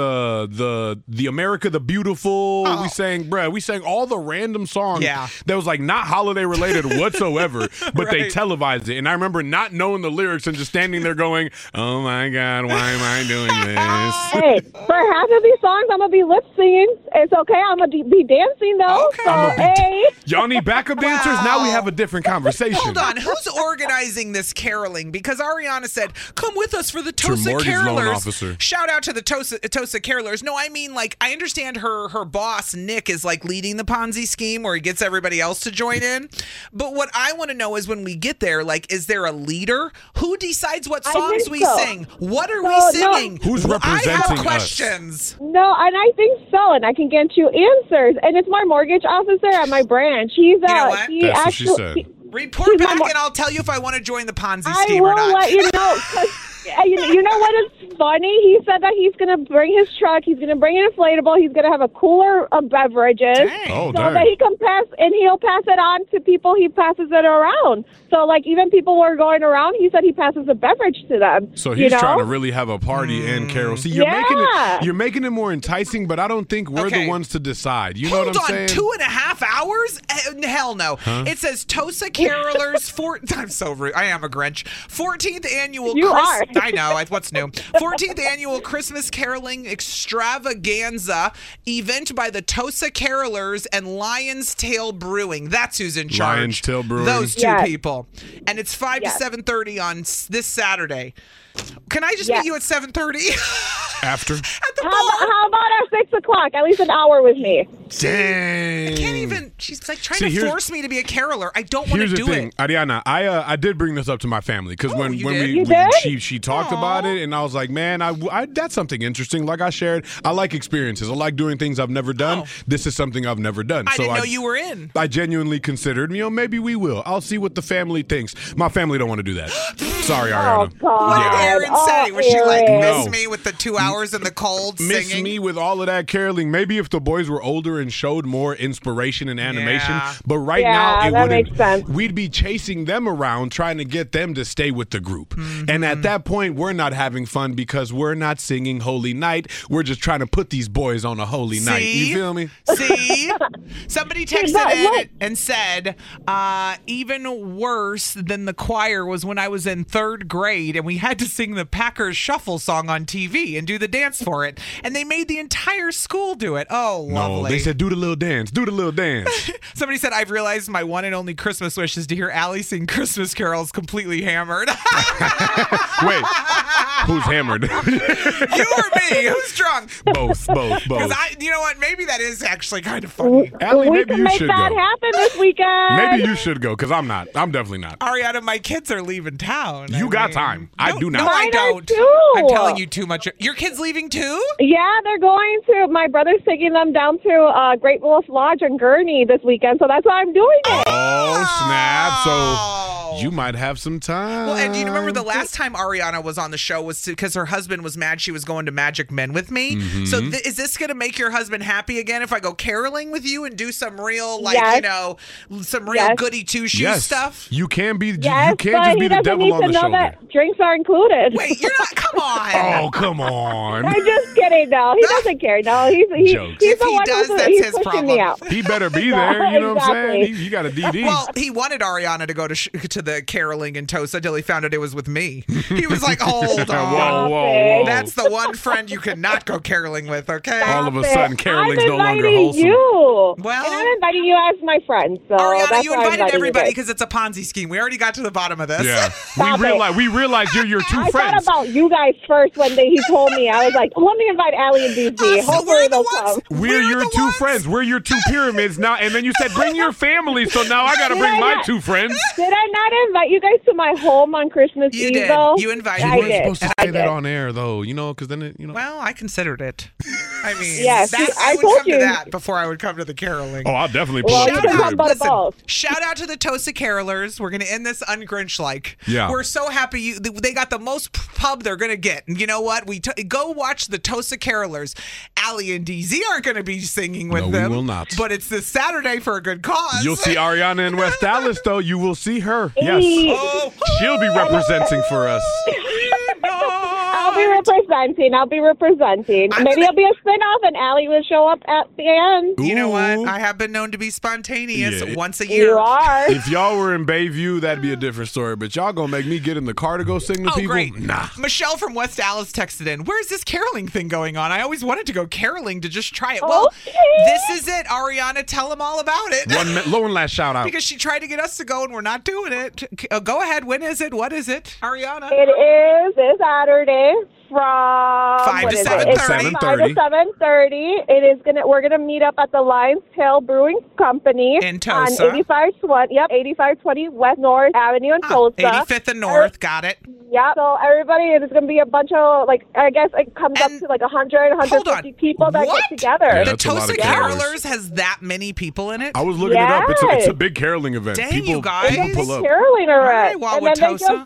the America the Beautiful.
Oh.
We sang all the random songs.
Yeah.
That was like not holiday related whatsoever, but they
Right.
televised it. And I remember not knowing the lyrics and just standing there going, "Oh my God, why am I doing this?"
Hey, for half of these songs, I'm going to be lip singing. It's okay. I'm going to be dancing, though.
Okay.
So, hey.
Y'all need backup dancers? Now we have a different conversation.
Hold on. Who's organizing this caroling? Because Ariana said, come with us for the Tosa
mortgage loan
Carolers.
officer.
Shout out to the Tosa Carolers. No, I mean, like, I understand her boss, Nick, is like leading the Ponzi scheme where he gets everybody else to join in. But what I want to know is when we get there, like, is there a leader? Who decides what songs we sing? What are we singing?
Who's representing
I have
us?
questions.
No, and I think so, and I can get you answers. And it's my mortgage officer at my branch. He's
You know what?
That's what she said.
Report back and I'll tell you if I want to join the Ponzi
I
scheme or
will
not.
let you know. 'Cause you know what is funny? He said that he's going to bring his truck. He's going to bring an inflatable. He's going to have a cooler of beverages.
Oh,
so
dang.
that he can pass, and he'll pass it on to people. He passes it around. So, like, even people who are going around, he said he passes a beverage to them.
So he's trying to really have a party and carol. See, you're making it more enticing, but I don't think we're the ones to decide. You know what I'm saying?
2.5 hours? Hell no.
Huh?
It says Tosa Carolers. I'm so rude. I am a Grinch. 14th annual.
You are.
I know. What's new? 14th annual Christmas caroling extravaganza event by the Tosa Carolers and Lion's Tail Brewing. That's who's in charge.
Lion's Tail Brewing.
Those two
Yes.
people. And it's 5
Yes.
to 7:30 on this Saturday. Can I just meet you at 7:30?
After?
How about at 6 o'clock? At least an hour with me.
Dang.
I can't even. She's like trying
See,
to
here's-
force me to be a caroler. I don't want
Here's
to
the
do
thing,
it.
Ariana. I did bring this up to my family because when
you
we
did?
she talked about it, and I was like, man, I that's something interesting. Like I shared, I like experiences. I like doing things I've never done. This is something I've never done.
I didn't know you were in.
I genuinely considered, maybe we will. I'll see what the family thinks. My family don't want to do that. Sorry, Ariana.
Oh, God.
What did Erin say? Was she like,
Erin.
miss me with the 2 hours in the cold
Miss
singing?
me with all of that caroling. Maybe if the boys were older and showed more inspiration and animation.
Yeah.
But right
Yeah,
now, it
that
wouldn't.
makes sense.
We'd be chasing them around trying to get them to stay with the group.
Mm-hmm.
And at that point, we're not having fun because we're not singing Holy Night. We're just trying to put these boys on a holy night. You feel me?
See? Somebody texted in and said, even worse than the choir was when I was in 3rd grade, and we had to sing the Packers Shuffle song on TV and do the dance for it. And they made the entire school do it. Oh, lovely.
No, they said, do the little dance. Do the little dance.
Somebody said, I've realized my one and only Christmas wish is to hear Allie sing Christmas carols completely hammered.
Wait, who's hammered?
You or me? Who's drunk?
Both.
Because you know what? Maybe that is actually kind of funny.
Allie,
we
maybe
can
you
make
should
that
go.
happen this weekend.
Maybe you should go, because I'm not. I'm definitely not.
Ariana, my kids are leaving town.
You got time. I do not.
No, I don't.
Too.
I'm telling you too much. Your kids leaving too?
Yeah, they're going to. My brother's taking them down to Great Wolf Lodge in Gurney this weekend, so that's why I'm doing it.
Oh, snap. So you might have some time.
Well, and do you remember the last time Ariana was on the show was because her husband was mad she was going to Magic Men with me?
Mm-hmm.
So is this going to make your husband happy again if I go caroling with you and do some real, some real goody two-shoes stuff?
You can be.
Yes,
you can't just be the devil on the shoulder.
That drinks are included.
Wait, you're not. Come on.
Oh, come on.
I'm just kidding. No, he doesn't care. No, he's
Jokes.
the
If he
one
does,
who's
that's
he's
his
pushing
problem.
me out.
He better be there. You know what I'm saying?
Exactly.
You got a DD.
Well, he wanted Ariana to go to the caroling in Tosa until he found out it was with me. He was like, hold on.
Whoa.
That's the one friend you cannot go caroling with, okay?
All of a sudden, caroling's
I'm
no longer
inviting
wholesome.
you.
Well,
and I'm inviting you as my friend. So
Ariana,
that's
you
why I'm
invited
inviting
everybody
you
because it's a Ponzi scheme. We already got to the bottom of this.
Yeah.
Stop
we realize you're your two
I
friends.
thought about you guys first when he told me. I was like, let me invite Allie and DZ. Hopefully they'll come.
We're your two friends. We're your two pyramids now. And then you said, bring your family. So now I got to bring my two friends.
Did I not invite you guys to my home on Christmas Eve,
did.
though?
You invited
You
me.
weren't supposed to say that on air, though, because then it,
Well, I considered it. I mean,
Yes,
I would
told
come
you.
to that before I would come to the caroling.
Oh, I'll definitely pull
Well,
up
you
to
can
the
come
crib.
by both.
Shout out to the Tosa Carolers. We're going to end this ungrinch-like.
Yeah.
We're so happy they got the most pub they're going to get. And you know what? Go watch the Tosa Carolers. Allie and DZ aren't going to be singing with them.
No, we will not.
But it's this Saturday for a good cause.
You'll see Ariana in West Dallas, though. You will see her. Yes.
Oh.
She'll be representing for us.
I'll be representing. Maybe it'll be a spin-off and Allie will show up at the end.
You know what? I have been known to be spontaneous once a year.
You are.
If y'all were in Bayview, that'd be a different story. But y'all gonna make me get in the car to go sing to people?
Great.
Nah.
Michelle from West Dallas texted in, where's this caroling thing going on? I always wanted to go caroling to just try it. Well, this is it. Ariana, tell them all about it.
One last shout out.
Because she tried to get us to go and we're not doing it. Go ahead. When is it? What is it? Ariana?
It is this Saturday from
5 to 7:30.
5 to 7:30. We're gonna meet up at the Lion's Tail Brewing Company
in Tosa.
On 8520 West North Avenue in Tulsa.
85th and North. Got it.
Yeah. So everybody, there's gonna be a bunch of I guess it comes up to 100, 150 people that get together.
Yeah,
the Tosa Carolers has that many people in it?
I was looking it up. It's a big caroling event.
Dang,
people,
you guys.
people
It's
pull
a
up.
caroling event.
Right,
and then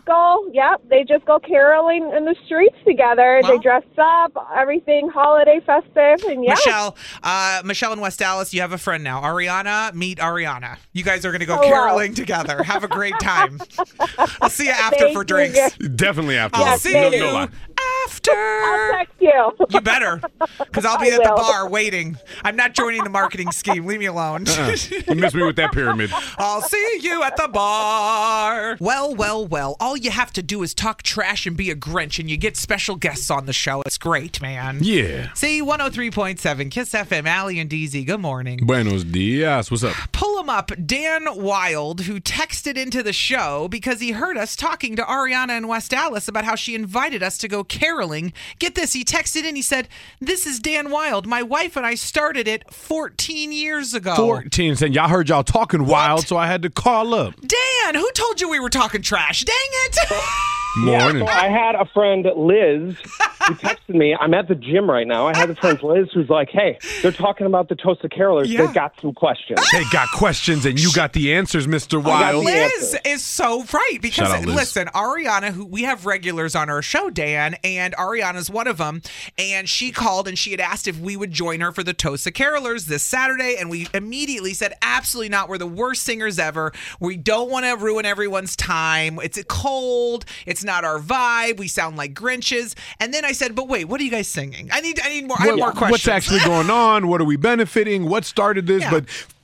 they just go caroling in the streets together. They dress up, everything holiday festive, and
Michelle in West Dallas, you have a friend now. Ariana, meet Ariana. You guys are going to go
Hello.
caroling together. Have a great time. I'll see you after for drinks.
Definitely after.
I'll see you
no lie.
after.
I'll text you.
You better, because I'll be
I
at the
will.
bar waiting. I'm not joining the marketing scheme. Leave me alone.
You miss me with that pyramid.
I'll see you at the bar. Well. All you have to do is talk trash and be a Grinch, and you get special guests on the show. It's great, man.
Yeah.
See, 103.7 Kiss FM, Allie and DZ. Good morning.
Buenos dias. What's up?
Pull him up, Dan Wild, who texted into the show because he heard us talking to Ariana in West Dallas about how she invited us to go caroling. Get this, he texted in, he said, this is Dan Wild. My wife and I started it 14 years ago.
14. Saying y'all heard y'all talking wild, so I had to call up.
Dan, who told you we were talking trash? Dang it.
Morning.
Yeah, so I had a friend, Liz, who texted me. I'm at the gym right now. I had a friend, Liz, who's like, hey, they're talking about the Tosa Carolers.
Yeah.
They've got some questions.
They got questions, and you got the answers, Mr. Wild.
Liz is so right because,
Shout out, Liz.
listen, Ariana, who we have regulars on our show, Dan, and Ariana's one of them, and she called and she had asked if we would join her for the Tosa Carolers this Saturday, and we immediately said, absolutely not. We're the worst singers ever. We don't want to ruin everyone's time. It's cold. It's not our vibe. We sound like Grinches. And then I said, but wait, what are you guys singing? I need more. I have more questions.
What's actually going on? What are we benefiting? What started this?
Yeah.
But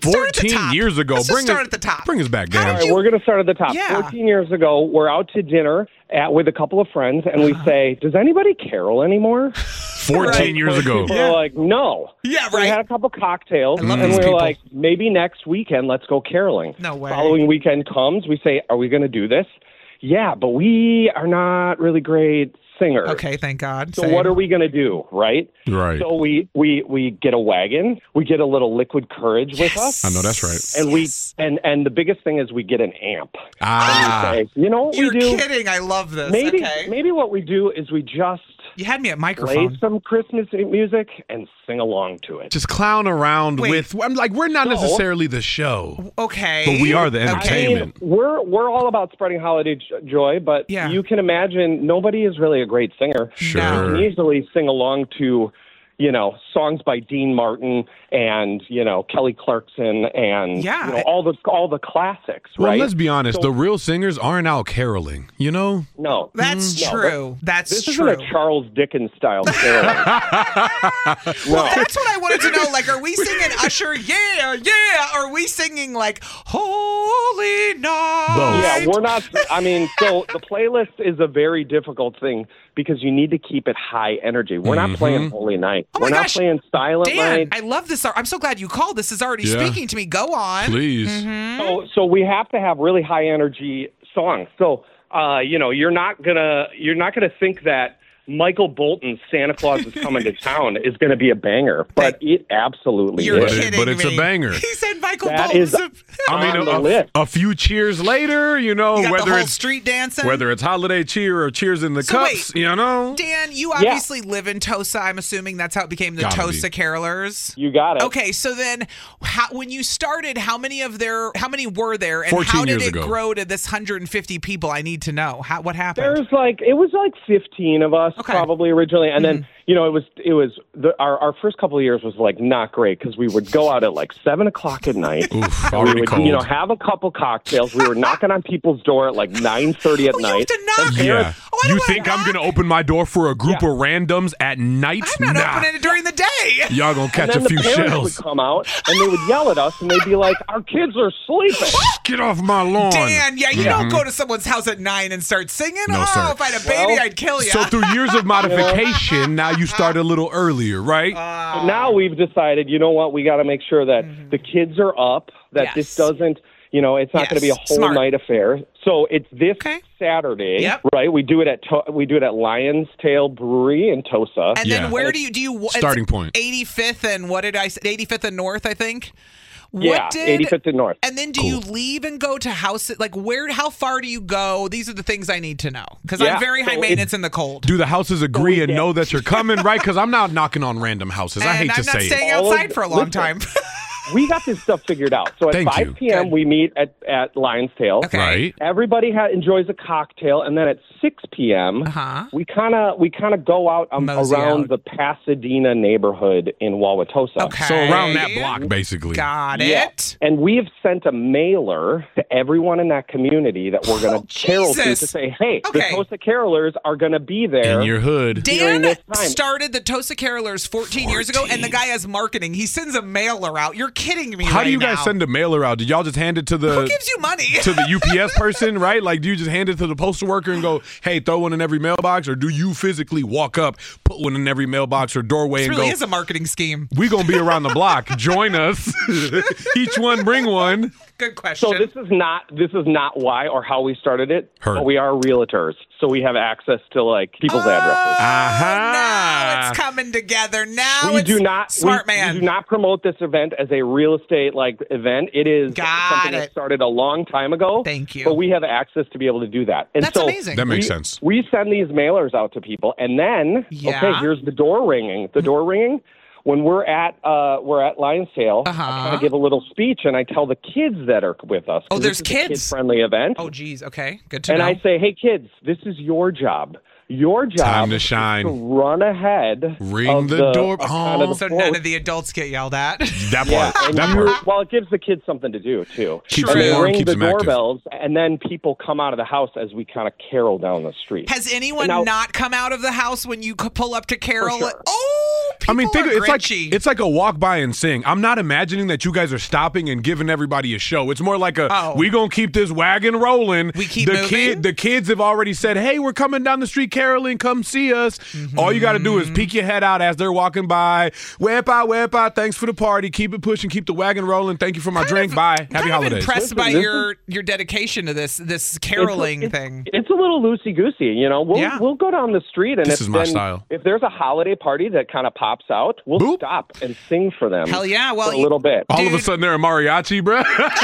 14 years ago.
Let's start at the top.
Bring us back, Dan.
All right, we're going to start at the top.
Yeah.
14 years ago, we're out to dinner with a couple of friends, and we say, does anybody carol anymore?
14 years ago.
People are like, no.
Yeah,
So we had a couple cocktails, and we were like, maybe next weekend, let's go caroling.
No way.
Following weekend comes, we say, are we going to do this? Yeah, but we are not really great singers.
Okay, thank God.
So what are we going to do, right?
Right.
So we get a wagon, we get a little liquid courage with us.
I know that's right.
And and the biggest thing is we get an amp.
Ah.
And we say, you know what
You're
we do?
kidding. I love this.
Maybe what we do is we just
You had me at
play
microphone.
some Christmas music and sing along to it.
Just clown around with. I'm like, we're not necessarily the show.
Okay.
But we are the entertainment.
I mean, we're all about spreading holiday joy, but you can imagine nobody is really a great singer.
Sure.
You can easily sing along to, you know, songs by Dean Martin and, you know, Kelly Clarkson and you know, all the classics,
Well,
right?
let's be honest.
So-
The real singers aren't out caroling, you know?
No.
That's true. That's
this
true.
isn't a Charles Dickens style caroling.
Well, that's what I wanted to know. Like, are we singing Usher? Yeah, yeah. Are we singing like Holy Night?
Yeah, we're not. I mean, so the playlist is a very difficult thing because you need to keep it high energy. We're not playing Holy Night.
Oh my
We're not
gosh.
playing Silent
Dan,
Night.
I love this. I'm so glad you called. This is already
Yeah.
speaking to me. Go on.
Please.
So we have to have really high energy songs. So you know, you're not gonna think that Michael Bolton's Santa Claus is Coming to Town is going to be a banger, but it absolutely is.
But it's a banger.
He said Michael
That
Bolton's
is on the list.
A few cheers later, you know,
You got
whether
the whole
it's
street dancing.
whether it's holiday cheer or cheers in the
So
cups,
wait,
you know.
Dan, you obviously live in Tosa. I'm assuming that's how it became the
Gotta
Tosa
be.
Carolers.
You got it.
Okay, so then when you started, how many were there, and
14
how did
years
it
ago.
grow to this 150 people? I need to know what happened.
It was like 15 of us probably originally, and then you know it was our first couple of years was like not great because we would go out at like 7 o'clock at night.
Oof,
we
already
would,
cold.
you know, have a couple cocktails. We were knocking on people's door at like 9:30 at night.
Yeah. You think I'm going to open my door for a group of randoms at night?
I'm not opening it during the day.
Y'all going to catch
and then
a few
the parents
shells.
would come out and they would yell at us and they'd be like, "Our kids are sleeping."
Get off my lawn.
Dan, you don't go to someone's house at 9 and start singing.
No, sir.
If I had a baby, I'd kill you.
So through years of modification, now you start a little earlier, right?
So now we've decided, you know what, we got to make sure that the kids are up, that this doesn't, you know, it's not going to be a whole night affair. So it's this Saturday, right? We do it at Lion's Tail Brewery in Tosa.
And then where do you
starting point?
85th and what did I say? 85th and North, I think.
Yeah, 85th and North.
And then do you leave and go to houses? Like how far do you go? These are the things I need to know because I'm very high maintenance in the cold.
Do the houses agree and know that you're coming, right? Because I'm not knocking on random houses. I hate to say it.
I'm not staying outside for a long time.
We got this stuff figured out. So at 5 p.m. we meet at Lion's Tail.
Okay.
Right.
Everybody enjoys a cocktail, and then at 6 p.m. we kind of go out around the Pasadena neighborhood in Wauwatosa.
Okay.
So around that block, basically.
Got
Yeah.
it.
And we have sent a mailer to everyone in that community that we're going to carol to
Jesus.
say, hey, the Tosa Carolers are going to be there.
In your hood.
during
Dan
this time.
started the Tosa Carolers 14 years ago, and the guy has marketing. He sends a mailer out. You're kidding me
How do you
right
guys
now.
send a mailer out? Did y'all just hand it to the
Who gives you money?
to the UPS person, right? Like, do you just hand it to the postal worker and go, "Hey, throw one in every mailbox," or do you physically walk up, put one in every mailbox or doorway,
This
and
really
go,
is a marketing scheme.
"We gonna be around the block. Join us. Each one bring one."
Good question.
So this is not why or how we started it. But we are realtors, so we have access to like people's addresses.
Now it's coming together. Now
We
it's
do not
smart
we,
man.
We do not promote this event as a real estate like event. It is something that started a long time ago.
Thank you.
But we have access to be able to do that. And
That's
so
amazing.
That makes sense.
We send these mailers out to people, and then okay, here's the door ringing. The door ringing. When we're at Lion's Tail, I kind of give a little speech, and I tell the kids that are with us.
Oh, there's
this is a
kids?
kid-friendly event.
Oh, geez. Okay. Good to
And
know.
I say, hey, kids, this is your job. Your job
time to shine.
Is to run ahead.
Ring the door.
So none of the adults get yelled at.
That part.
Well, it gives the kids something to do, too.
Keeps
and they
warm,
ring
keeps
the
them active.
doorbells, and then people come out of the house as we kind of carol down the street.
Has anyone not come out of the house when you pull up to carol?
For sure.
It's like a walk by and sing. I'm not imagining that you guys are stopping and giving everybody a show. It's more like we gonna keep this wagon rolling.
We keep moving.
The kids have already said, hey, we're coming down the street caroling. Come see us. All you got to do is peek your head out as they're walking by. Wepa, thanks for the party. Keep it pushing. Keep the wagon rolling. Thank you for my drink. Bye. Happy holidays.
I'm impressed by your dedication to this caroling thing.
It's a little loosey-goosey. You know, we'll go down the street, and
this is my style.
If there's a holiday party that kind of pops out, we'll stop and sing for them.
Hell yeah. Well,
for a little bit.
All of a sudden, they're a mariachi, bro.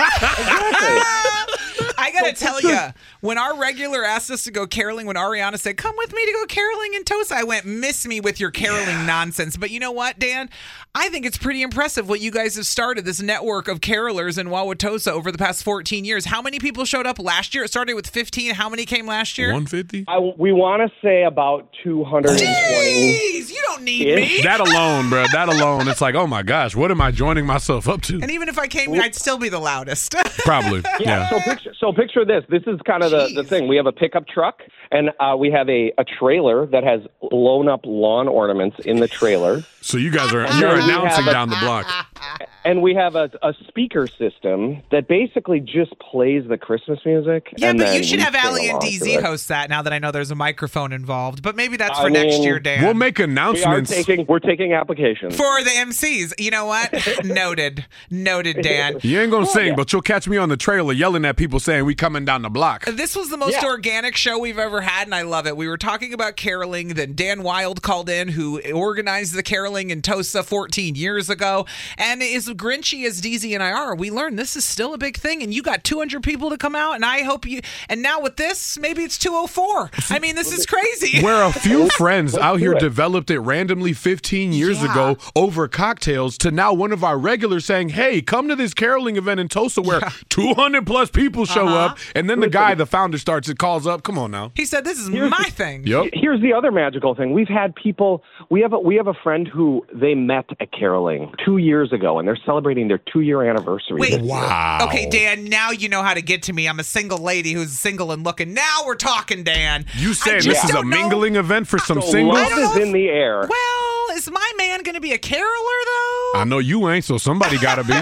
I got to tell you, when our regular asked us to go caroling, when Ariana said, come with me to go caroling in Tosa, I went, miss me with your caroling nonsense. But you know what, Dan? I think it's pretty impressive what you guys have started, this network of carolers in Wauwatosa over the past 14 years. How many people showed up last year? It started with 15. How many came last year?
150?
We want to say about 220.
Jeez, you don't need me.
That alone, bro. That alone. It's like, oh my gosh, what am I joining myself up to?
And even if I came, I'd still be the loudest.
Probably. Yeah.
So picture this. This is kind of the thing. We have a pickup truck, and we have a trailer that has blown up lawn ornaments in the trailer.
So you guys you're announcing down the block.
And we have a speaker system that basically just plays the Christmas music.
Yeah,
and
but
then
you should have Allie and DZ host that now that I know there's a microphone involved. But maybe that's for next year, Dan.
We'll make announcements.
We're taking applications.
For the MCs. You know what? Noted, Dan.
You ain't going to sing, but you'll catch me on the trailer yelling at people saying we coming down the block.
This was the most organic show we've ever had, and I love it. We were talking about caroling. Then Dan Wild called in, who organized the caroling in Tosa 14 years ago. And as grinchy as DZ and I are, we learned this is still a big thing, and you got 200 people to come out, and I hope you... And now with this, maybe it's 204. I mean, this is crazy.
Where a few friends out here developed it randomly 15 years ago over cocktails to now one of our regulars saying, hey, come to this caroling event in Tosa where 200 plus people show up, and then the founder starts it, calls up. Come on now.
He said, this is my thing.
Yep.
Here's the other magical thing. We've had people... We have a friend who they met at caroling 2 years ago, and they're celebrating their 2-year anniversary.
Wait,
wow.
Okay, Dan, now you know how to get to me. I'm a single lady who's single and looking. Now we're talking, Dan.
You saying this is a mingling event for some singles?
Love is in the air.
Well, is my man going to be a caroler, though?
I know you ain't, so somebody got to be.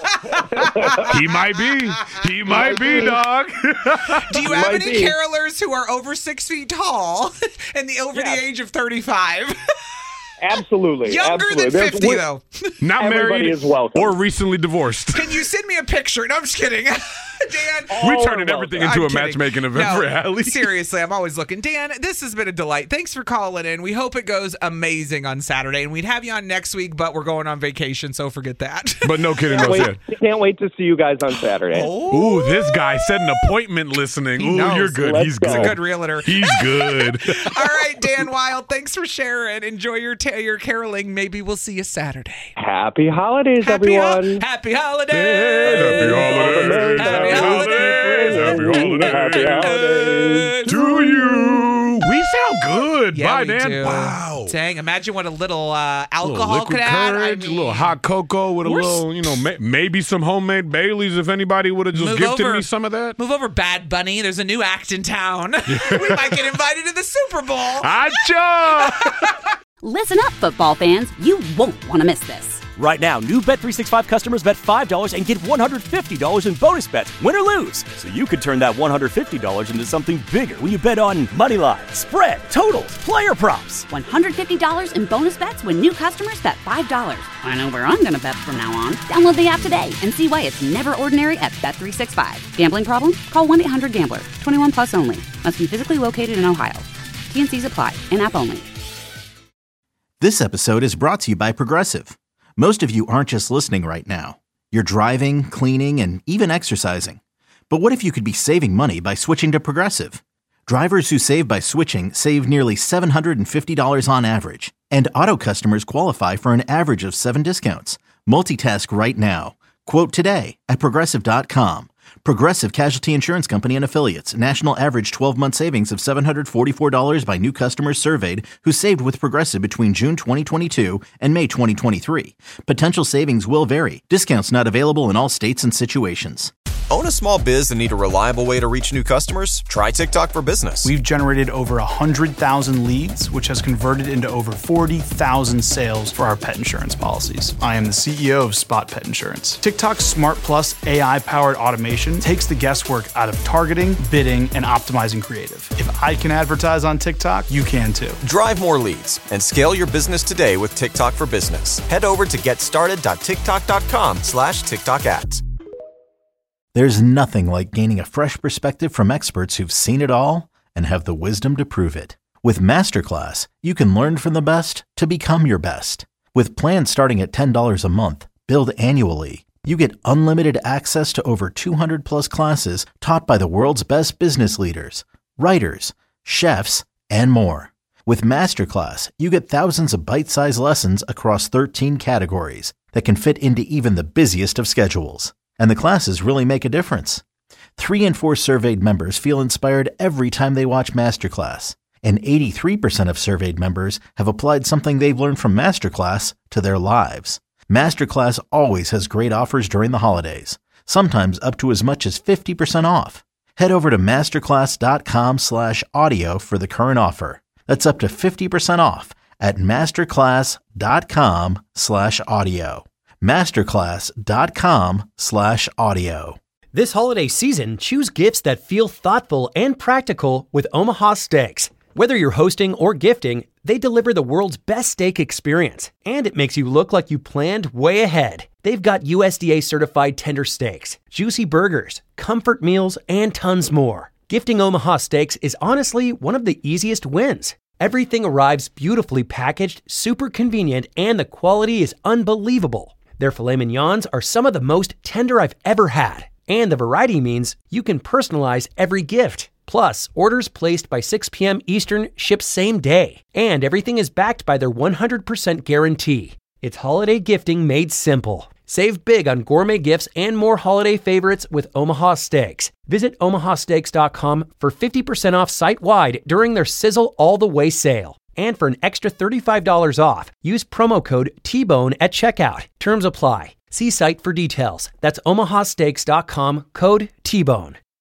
He might be. He might be, dog.
Do you have any carolers who are over 6 feet tall and over the age of 35?
Absolutely.
Younger than 50, though.
Not married
is welcome.
or recently divorced.
Can you send me a picture? No, I'm just kidding. Dan.
We're turning everything into a matchmaking event for Allie.
Seriously, I'm always looking. Dan, this has been a delight. Thanks for calling in. We hope it goes amazing on Saturday. And we'd have you on next week, but we're going on vacation, so forget that.
But no kidding.
Can't wait to see you guys on Saturday.
Ooh, this guy set an appointment listening. Ooh, you're good. He's good.
He's a good realtor.
He's good.
All right, Dan Wild, thanks for sharing. Enjoy your caroling. Maybe we'll see you Saturday.
Happy holidays, everyone.
Happy holidays.
Happy holidays.
Happy holidays.
Happy holidays to you. We sound good.
Yeah,
Bye, Dan.
Do.
Wow.
Dang, imagine what a little alcohol could add.
A little hot cocoa with a little, maybe some homemade Baileys if anybody would have just gifted me some of that.
Move over, Bad Bunny. There's a new act in town. We might get invited to the Super Bowl.
Achoo!
Listen up, football fans. You won't want to miss this.
Right now, new Bet365 customers bet $5 and get $150 in bonus bets, win or lose. So you could turn that $150 into something bigger when you bet on money line, spread, totals, player props.
$150 in bonus bets when new customers bet $5. I know where I'm going to bet from now on. Download the app today and see why it's never ordinary at Bet365. Gambling problem? Call 1-800-GAMBLER. 21 plus only. Must be physically located in Ohio. T&Cs apply. In-app only.
This episode is brought to you by Progressive. Most of you aren't just listening right now. You're driving, cleaning, and even exercising. But what if you could be saving money by switching to Progressive? Drivers who save by switching save nearly $750 on average. And auto customers qualify for an average of 7 discounts. Multitask right now. Quote today at Progressive.com. Progressive Casualty Insurance Company and Affiliates. National average 12-month savings of $744 by new customers surveyed who saved with Progressive between June 2022 and May 2023. Potential savings will vary. Discounts not available in all states and situations.
Own a small biz and need a reliable way to reach new customers? Try TikTok for Business.
We've generated over 100,000 leads, which has converted into over 40,000 sales for our pet insurance policies. I am the CEO of Spot Pet Insurance. TikTok's Smart Plus AI-powered automation takes the guesswork out of targeting, bidding, and optimizing creative. If I can advertise on TikTok, you can too.
Drive more leads and scale your business today with TikTok for Business. Head over to getstarted.tiktok.com/TikTok ads.
There's nothing like gaining a fresh perspective from experts who've seen it all and have the wisdom to prove it. With Masterclass, you can learn from the best to become your best. With plans starting at $10 a month, billed annually, you get unlimited access to over 200 plus classes taught by the world's best business leaders, writers, chefs, and more. With Masterclass, you get thousands of bite-sized lessons across 13 categories that can fit into even the busiest of schedules. And the classes really make a difference. 3 in 4 surveyed members feel inspired every time they watch Masterclass. And 83% of surveyed members have applied something they've learned from Masterclass to their lives. Masterclass always has great offers during the holidays, sometimes up to as much as 50% off. Head over to masterclass.com/audio for the current offer. That's up to 50% off at masterclass.com/audio. masterclass.com/audio.
This holiday season, choose gifts that feel thoughtful and practical with Omaha Steaks. Whether you're hosting or gifting, they deliver the world's best steak experience, and it makes you look like you planned way ahead. They've got USDA certified tender steaks, juicy burgers, comfort meals, and tons more. Gifting Omaha Steaks is honestly one of the easiest wins. Everything arrives beautifully packaged, super convenient, and the quality is unbelievable. Their filet mignons are some of the most tender I've ever had, and the variety means you can personalize every gift. Plus, orders placed by 6 p.m. Eastern ship same day, and everything is backed by their 100% guarantee. It's holiday gifting made simple. Save big on gourmet gifts and more holiday favorites with Omaha Steaks. Visit omahasteaks.com for 50% off site-wide during their Sizzle All the Way sale. And for an extra $35 off, use promo code TBONE at checkout. Terms apply. See site for details. That's omahasteaks.com, code TBONE.